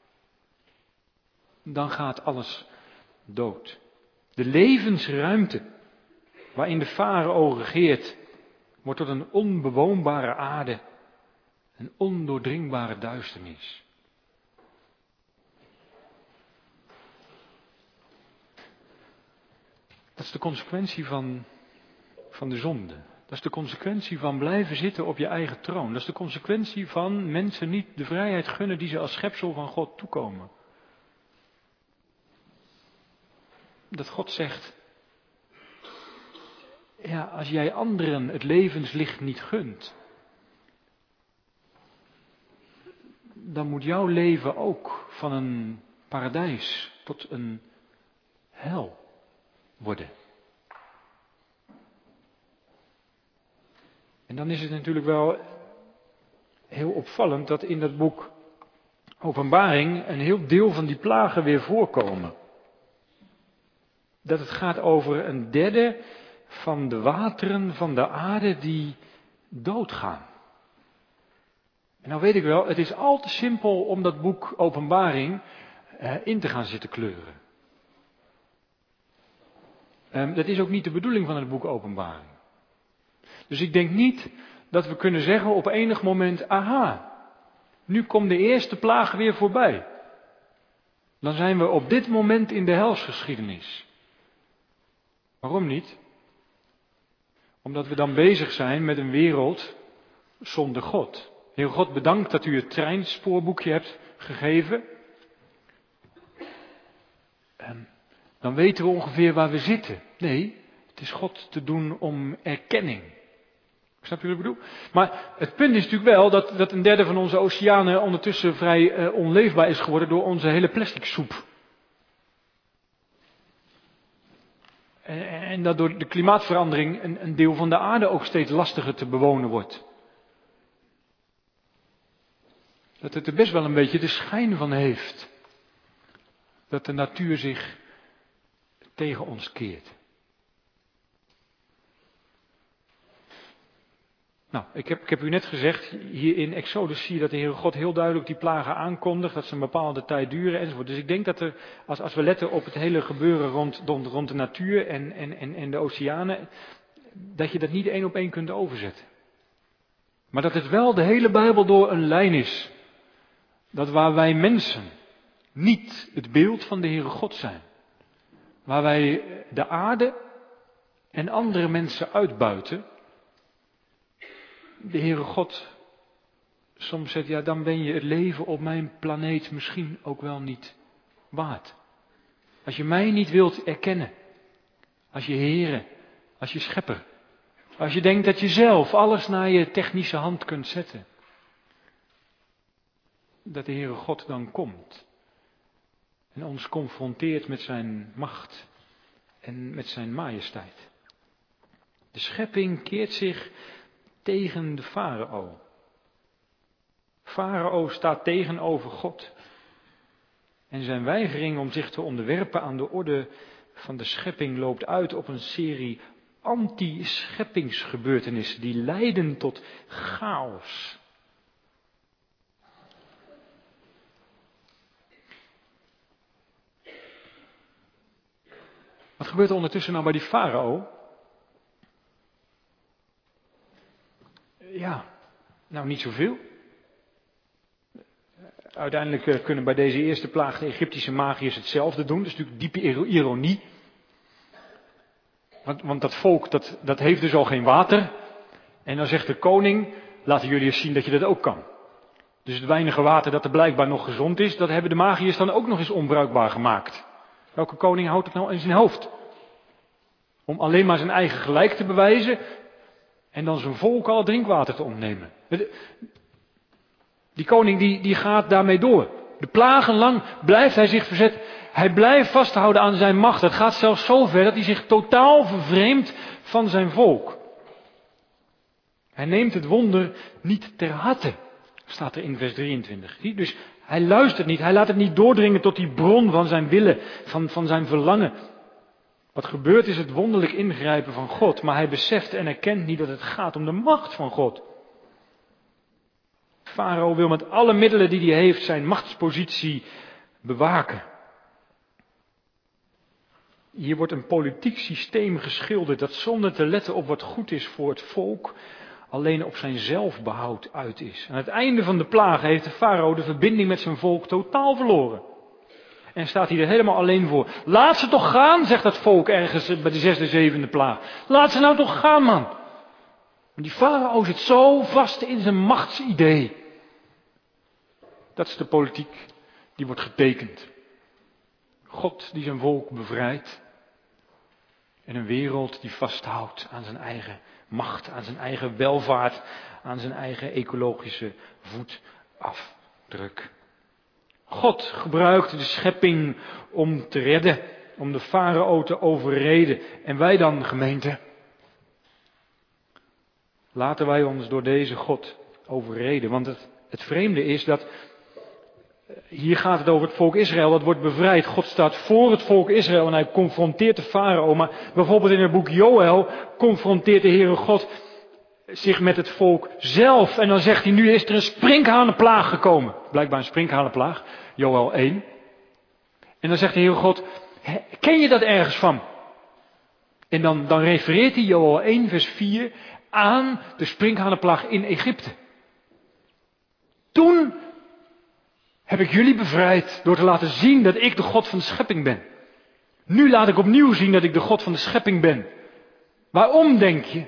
Dan gaat alles dood. De levensruimte waarin de Farao regeert, wordt tot een onbewoonbare aarde, een ondoordringbare duisternis. Dat is de consequentie van, van de zonde. Dat is de consequentie van blijven zitten op je eigen troon. Dat is de consequentie van mensen niet de vrijheid gunnen die ze als schepsel van God toekomen. Dat God zegt, ja, als jij anderen het levenslicht niet gunt, dan moet jouw leven ook van een paradijs tot een hel worden. En dan is het natuurlijk wel heel opvallend dat in dat boek Openbaring een heel deel van die plagen weer voorkomen. Dat het gaat over een derde van de wateren van de aarde die doodgaan. En nou weet ik wel, het is al te simpel om dat boek Openbaring eh, in te gaan zitten kleuren. Um, dat is ook niet de bedoeling van het boek Openbaring. Dus ik denk niet dat we kunnen zeggen op enig moment, aha, nu komt de eerste plaag weer voorbij. Dan zijn we op dit moment in de helsgeschiedenis. Waarom niet? Omdat we dan bezig zijn met een wereld zonder God. Heer God, bedankt dat u het treinspoorboekje hebt gegeven. En dan weten we ongeveer waar we zitten. Nee, het is God te doen om erkenning. Snap je wat ik bedoel? Maar het punt is natuurlijk wel dat, dat een derde van onze oceanen ondertussen vrij uh, onleefbaar is geworden door onze hele plastic soep. En, en dat door de klimaatverandering een, een deel van de aarde ook steeds lastiger te bewonen wordt. Dat het er best wel een beetje de schijn van heeft. Dat de natuur zich tegen ons keert. Nou, ik heb, ik heb u net gezegd, hier in Exodus zie je dat de Heere God heel duidelijk die plagen aankondigt, dat ze een bepaalde tijd duren enzovoort. Dus ik denk dat er, als, als we letten op het hele gebeuren rond, rond, rond de natuur en, en, en, en de oceanen, dat je dat niet één op één kunt overzetten. Maar dat het wel de hele Bijbel door een lijn is. Dat waar wij mensen niet het beeld van de Heere God zijn, waar wij de aarde en andere mensen uitbuiten, de Heere God soms zegt, ja, dan ben je het leven op mijn planeet misschien ook wel niet waard. Als je mij niet wilt erkennen, als je Heere, als je Schepper, als je denkt dat je zelf alles naar je technische hand kunt zetten, dat de Heere God dan komt en ons confronteert met zijn macht en met zijn majesteit. De schepping keert zich tegen de farao. Farao staat tegenover God. En zijn weigering om zich te onderwerpen aan de orde van de schepping loopt uit op een serie anti-scheppingsgebeurtenissen die leiden tot chaos. Wat gebeurt er ondertussen nou bij die farao? Ja, nou niet zoveel. Uiteindelijk kunnen bij deze eerste plaag de Egyptische magiërs hetzelfde doen. Dat is natuurlijk diepe ironie. Want, want dat volk, dat, dat heeft dus al geen water. En dan zegt de koning, laten jullie eens zien dat je dat ook kan. Dus het weinige water dat er blijkbaar nog gezond is, dat hebben de magiërs dan ook nog eens onbruikbaar gemaakt. Welke koning houdt het nou in zijn hoofd? Om alleen maar zijn eigen gelijk te bewijzen en dan zijn volk al drinkwater te ontnemen. Die koning die, die gaat daarmee door. De plagen lang blijft hij zich verzet. Hij blijft vasthouden aan zijn macht. Het gaat zelfs zo ver dat hij zich totaal vervreemdt van zijn volk. Hij neemt het wonder niet ter harte, staat er in vers drieëntwintig. Dus hij luistert niet, hij laat het niet doordringen tot die bron van zijn willen, van, van zijn verlangen. Wat gebeurt is het wonderlijk ingrijpen van God, maar hij beseft en erkent niet dat het gaat om de macht van God. Farao wil met alle middelen die hij heeft zijn machtspositie bewaken. Hier wordt een politiek systeem geschilderd dat zonder te letten op wat goed is voor het volk alleen op zijn zelfbehoud uit is. Aan het einde van de plagen heeft de farao de verbinding met zijn volk totaal verloren. En staat hij er helemaal alleen voor. Laat ze toch gaan, zegt dat volk ergens bij de zesde, zevende plaag. Laat ze nou toch gaan, man. Want die farao zit zo vast in zijn machtsidee. Dat is de politiek die wordt getekend. God die zijn volk bevrijdt. En een wereld die vasthoudt aan zijn eigen macht, aan zijn eigen welvaart, aan zijn eigen ecologische voetafdruk. God gebruikt de schepping om te redden, om de farao te overreden. En wij dan, gemeente? Laten wij ons door deze God overreden. Want het, het vreemde is dat, hier gaat het over het volk Israël, dat wordt bevrijd. God staat voor het volk Israël en hij confronteert de farao. Maar bijvoorbeeld in het boek Joël confronteert de Heere God zich met het volk zelf. En dan zegt hij, nu is er een sprinkhanenplaag gekomen. Blijkbaar een sprinkhanenplaag, Joël één. En dan zegt de Heere God, ken je dat ergens van? En dan, dan refereert hij Joël één vers vier aan de sprinkhanenplaag in Egypte. Toen heb ik jullie bevrijd door te laten zien dat ik de God van de schepping ben. Nu laat ik opnieuw zien dat ik de God van de schepping ben. Waarom denk je?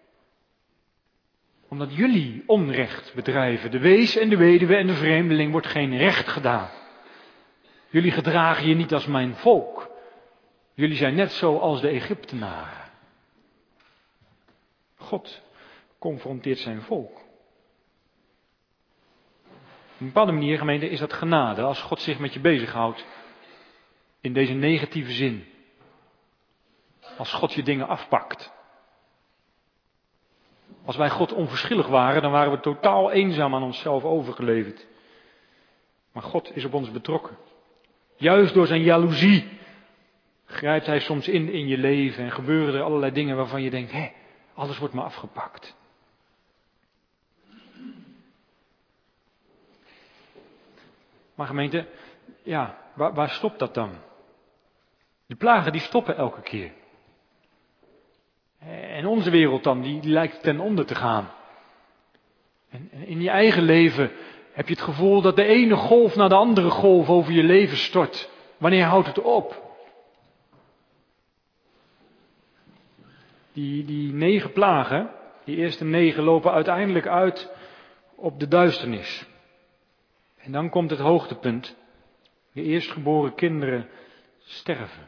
Omdat jullie onrecht bedrijven. De wees en de weduwe en de vreemdeling wordt geen recht gedaan. Jullie gedragen je niet als mijn volk. Jullie zijn net zo als de Egyptenaren. God confronteert zijn volk. Op een bepaalde manier, gemeente, is dat genade als God zich met je bezighoudt in deze negatieve zin. Als God je dingen afpakt. Als wij God onverschillig waren, dan waren we totaal eenzaam aan onszelf overgeleverd. Maar God is op ons betrokken. Juist door zijn jaloezie grijpt hij soms in in je leven en gebeuren er allerlei dingen waarvan je denkt, hé, alles wordt me afgepakt. Maar gemeente, ja, waar, waar stopt dat dan? Die plagen die stoppen elke keer. En onze wereld dan, die, die lijkt ten onder te gaan. En, en in je eigen leven heb je het gevoel dat de ene golf naar de andere golf over je leven stort. Wanneer houdt het op? Die, die negen plagen, die eerste negen lopen uiteindelijk uit op de duisternis. En dan komt het hoogtepunt. De eerstgeboren kinderen sterven.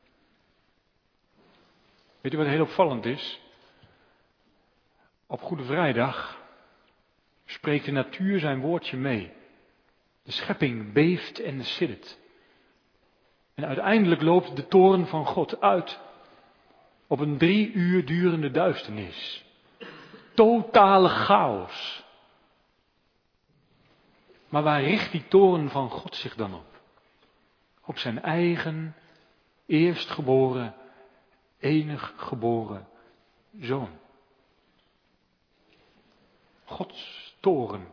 Weet u wat heel opvallend is? Op Goede Vrijdag spreekt de natuur zijn woordje mee. De schepping beeft en siddert. En uiteindelijk loopt de toorn van God uit op een drie uur durende duisternis. Totale chaos. Maar waar richt die toorn van God zich dan op? Op zijn eigen eerstgeboren, enig geboren zoon. Gods toorn.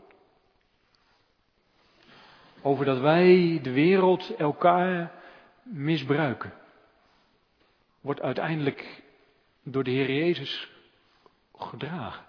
Over dat wij de wereld elkaar misbruiken. Wordt uiteindelijk door de Heer Jezus gedragen.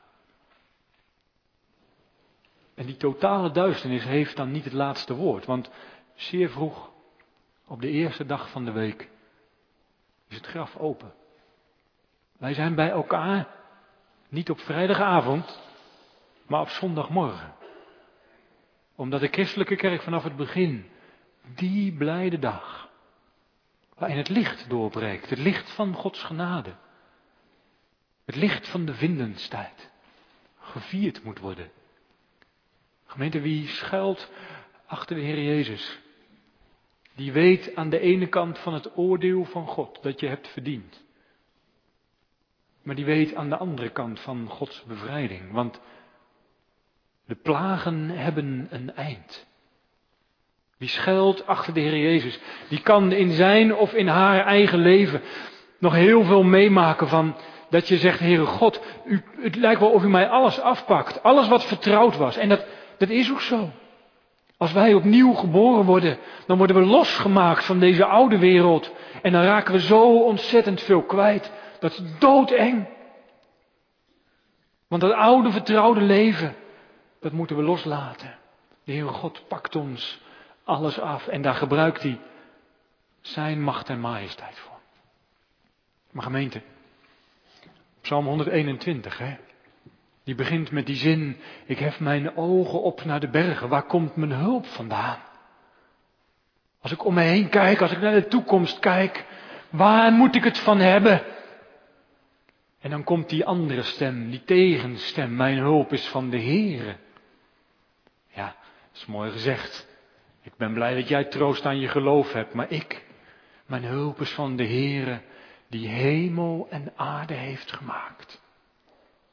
En die totale duisternis heeft dan niet het laatste woord. Want zeer vroeg, op de eerste dag van de week, is het graf open. Wij zijn bij elkaar, niet op vrijdagavond, maar op zondagmorgen. Omdat de christelijke kerk vanaf het begin, die blijde dag, waarin het licht doorbreekt, het licht van Gods genade, het licht van de vindenstijd, gevierd moet worden. Gemeente, wie schuilt achter de Heer Jezus? Die weet aan de ene kant van het oordeel van God dat je hebt verdiend. Maar die weet aan de andere kant van Gods bevrijding. Want de plagen hebben een eind. Wie schuilt achter de Heer Jezus, die kan in zijn of in haar eigen leven nog heel veel meemaken van dat je zegt, Heere God, u, het lijkt wel of u mij alles afpakt. Alles wat vertrouwd was. En dat, dat is ook zo. Als wij opnieuw geboren worden, dan worden we losgemaakt van deze oude wereld. En dan raken we zo ontzettend veel kwijt. Dat is doodeng. Want dat oude vertrouwde leven, dat moeten we loslaten. De Heere God pakt ons alles af en daar gebruikt hij zijn macht en majesteit voor. Maar gemeente, Psalm honderdeenentwintig, hè? Die begint met die zin, ik hef mijn ogen op naar de bergen, waar komt mijn hulp vandaan? Als ik om me heen kijk, als ik naar de toekomst kijk, waar moet ik het van hebben? En dan komt die andere stem, die tegenstem, mijn hulp is van de Heere. Ja, dat is mooi gezegd. Ik ben blij dat jij troost aan je geloof hebt, maar ik, mijn hulp is van de Heere, die hemel en aarde heeft gemaakt.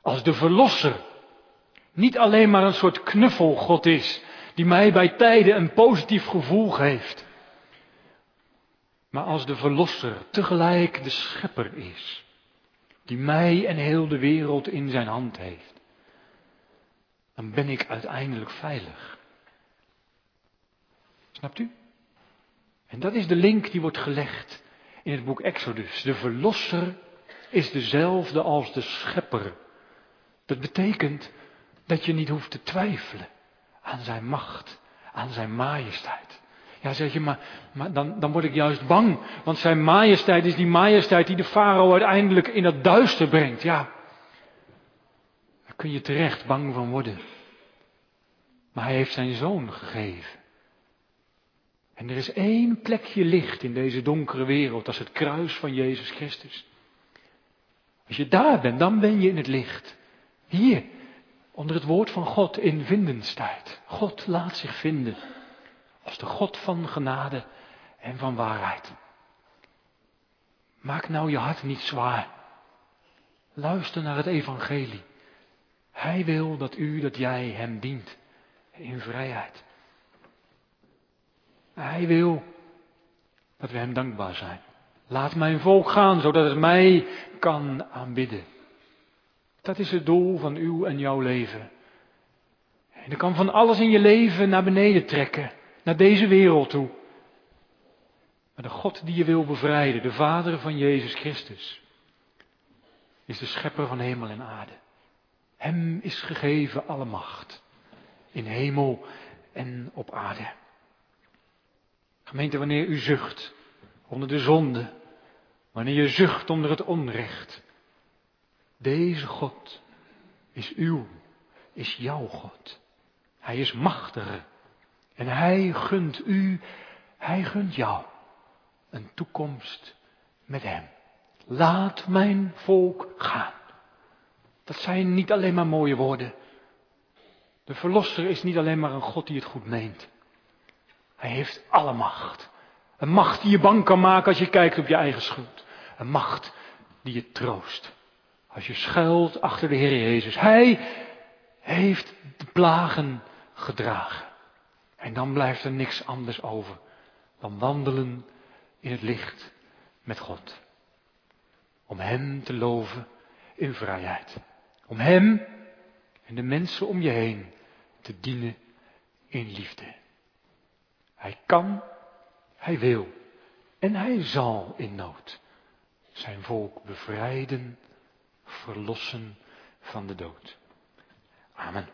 als de verlosser. Niet alleen maar een soort knuffelgod is, die mij bij tijden een positief gevoel geeft. Maar als de verlosser tegelijk de schepper is, die mij en heel de wereld in zijn hand heeft. Dan ben ik uiteindelijk veilig. Snapt u? En dat is de link die wordt gelegd in het boek Exodus. De verlosser is dezelfde als de schepper. Dat betekent dat je niet hoeft te twijfelen aan zijn macht, aan zijn majesteit. Ja, zeg je, maar, maar dan, dan word ik juist bang. Want zijn majesteit is die majesteit die de farao uiteindelijk in het duister brengt. Ja, daar kun je terecht bang van worden. Maar hij heeft zijn zoon gegeven. En er is één plekje licht in deze donkere wereld, dat is het kruis van Jezus Christus. Als je daar bent, dan ben je in het licht. Hier, onder het woord van God in vindenstijd. God laat zich vinden. Als de God van genade en van waarheid. Maak nou je hart niet zwaar. Luister naar het evangelie. Hij wil dat u, dat jij hem dient. In vrijheid. Hij wil dat we hem dankbaar zijn. Laat mijn volk gaan, zodat het mij kan aanbidden. Dat is het doel van uw en jouw leven. En er kan van alles in je leven naar beneden trekken. Naar deze wereld toe. Maar de God die je wil bevrijden, de Vader van Jezus Christus, is de schepper van hemel en aarde. Hem is gegeven alle macht. In hemel en op aarde. Gemeente, wanneer u zucht onder de zonde, wanneer je zucht onder het onrecht, deze God is uw, is jouw God. Hij is machtiger en hij gunt u, hij gunt jou een toekomst met hem. Laat mijn volk gaan. Dat zijn niet alleen maar mooie woorden. De verlosser is niet alleen maar een God die het goed meent. Hij heeft alle macht. Een macht die je bang kan maken als je kijkt op je eigen schuld. Een macht die je troost. Als je schuilt achter de Heer Jezus. Hij heeft de plagen gedragen. En dan blijft er niks anders over dan wandelen in het licht met God. Om hem te loven in vrijheid. Om hem en de mensen om je heen te dienen in liefde. Hij kan, hij wil en hij zal in nood zijn volk bevrijden, verlossen van de dood. Amen.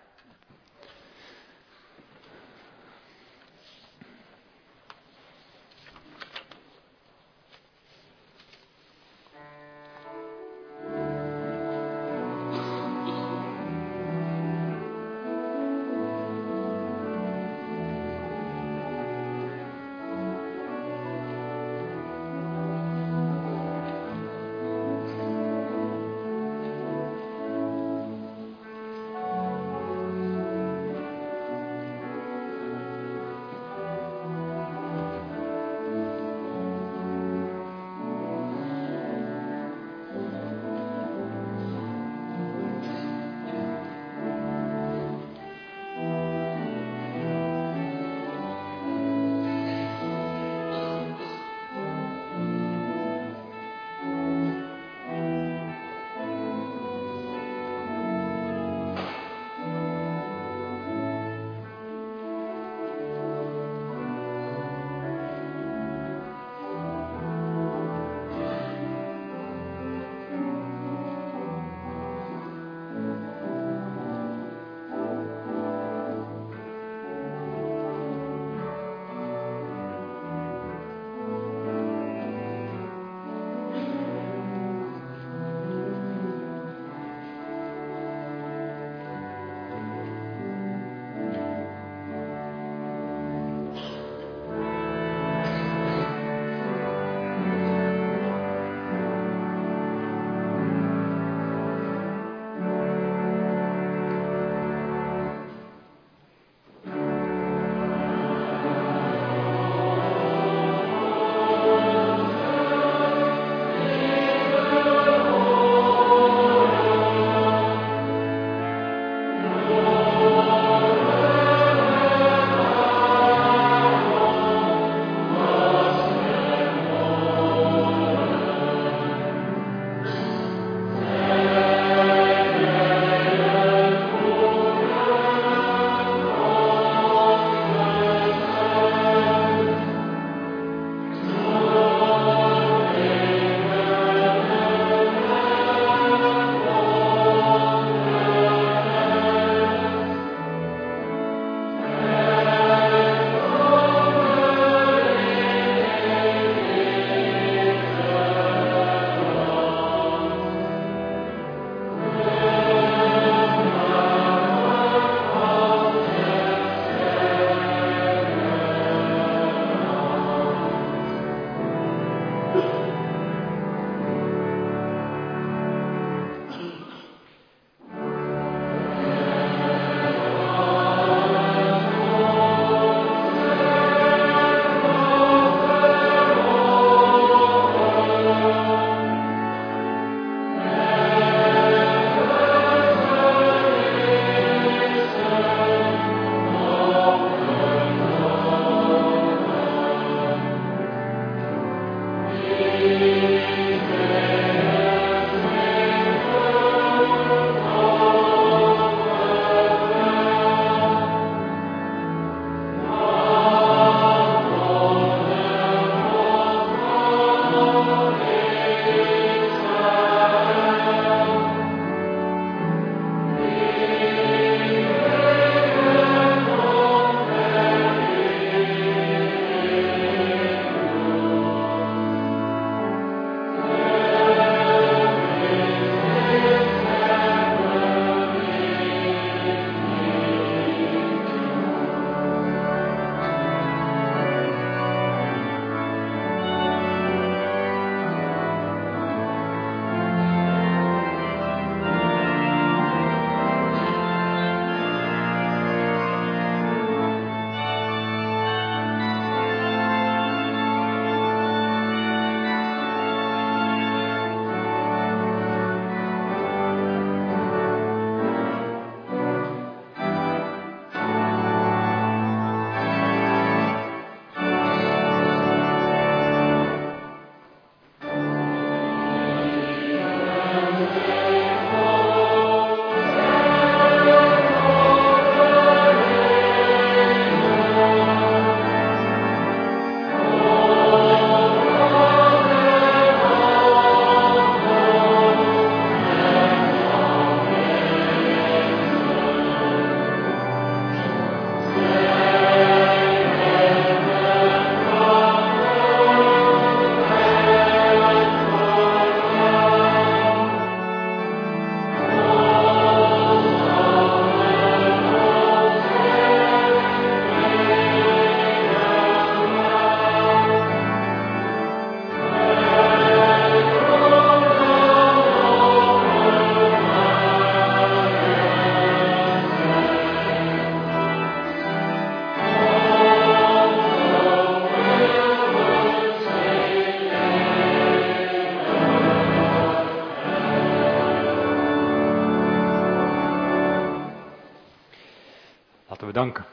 Laten we danken.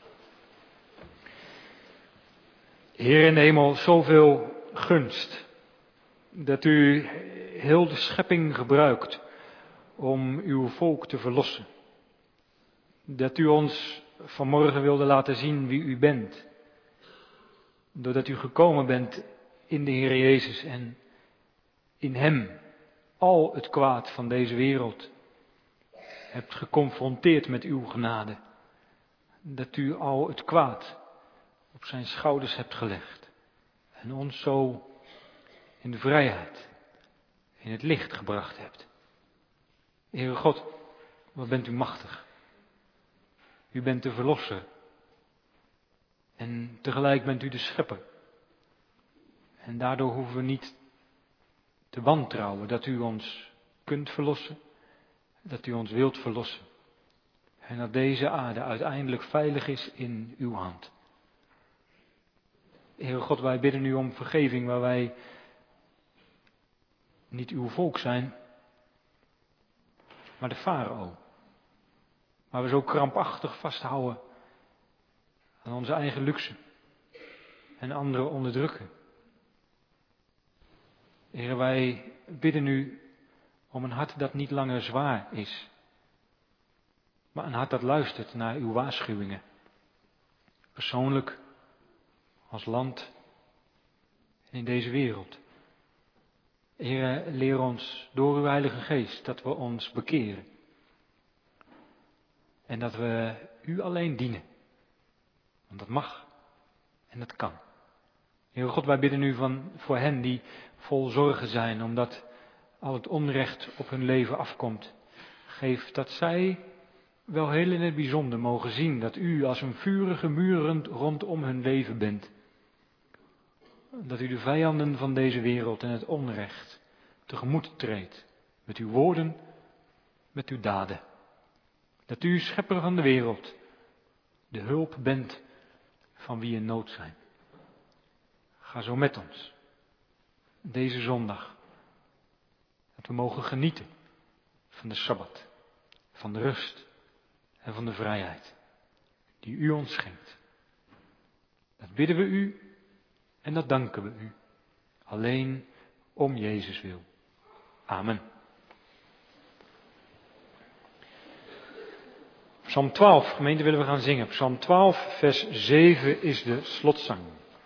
Heer in de hemel, zoveel gunst dat u heel de schepping gebruikt om uw volk te verlossen. Dat u ons vanmorgen wilde laten zien wie u bent. Doordat u gekomen bent in de Heer Jezus en in hem al het kwaad van deze wereld hebt geconfronteerd met uw genade. Dat u al het kwaad op zijn schouders hebt gelegd. En ons zo in de vrijheid, in het licht gebracht hebt. Heere God, wat bent u machtig. U bent de verlosser. En tegelijk bent u de schepper. En daardoor hoeven we niet te wantrouwen dat u ons kunt verlossen. Dat u ons wilt verlossen. En dat deze aarde uiteindelijk veilig is in uw hand. Heere God, wij bidden u om vergeving waar wij niet uw volk zijn, maar de farao. Waar we zo krampachtig vasthouden aan onze eigen luxe en anderen onderdrukken. Heere, wij bidden u om een hart dat niet langer zwaar is, maar een hart dat luistert naar uw waarschuwingen. Persoonlijk, als land en in deze wereld. Heere, leer ons door uw Heilige Geest dat we ons bekeren. En dat we u alleen dienen. Want dat mag en dat kan. Heere God, wij bidden u van, voor hen die vol zorgen zijn, omdat al het onrecht op hun leven afkomt. Geef dat zij wel heel in het bijzonder mogen zien dat u als een vurige muur rondom hun leven bent. Dat u de vijanden van deze wereld en het onrecht tegemoet treedt. Met uw woorden, met uw daden. Dat u, schepper van de wereld, de hulp bent van wie in nood zijn. Ga zo met ons. Deze zondag. Dat we mogen genieten van de Sabbat. Van de rust en van de vrijheid. Die u ons schenkt. Dat bidden we u. En dat danken we u. Alleen om Jezus wil. Amen. Psalm twaalf, gemeente, willen we gaan zingen. Psalm twaalf, vers zeven is de slotzang.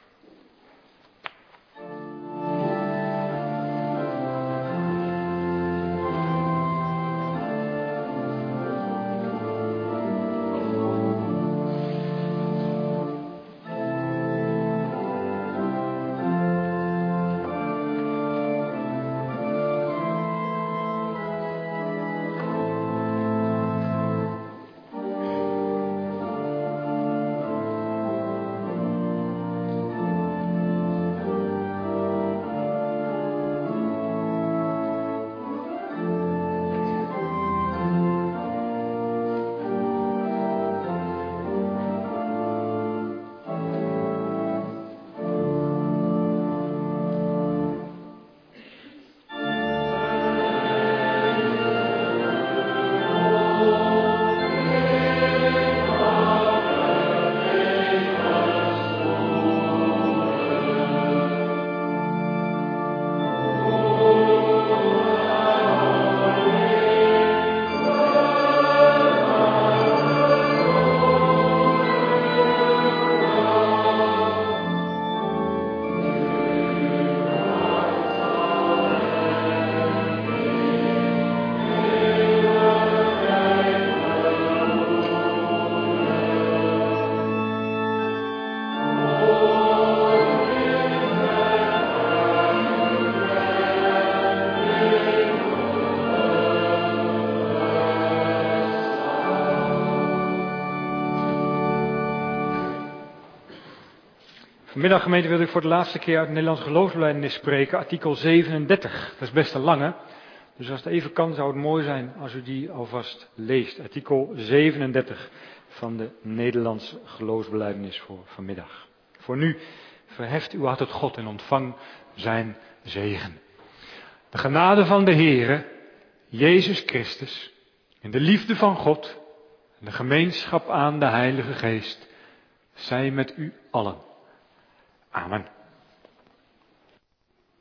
Vanmiddag, gemeente, wil ik voor de laatste keer uit het Nederlands geloofsbelijdenis spreken, artikel zevenendertig. Dat is best een lange, dus als het even kan, zou het mooi zijn als u die alvast leest. Artikel zevenendertig van de Nederlands geloofsbelijdenis voor vanmiddag. Voor nu, verheft uw hart tot God en ontvang zijn zegen. De genade van de Heere, Jezus Christus, en de liefde van God, En de gemeenschap aan de Heilige Geest zij met u allen. Amen.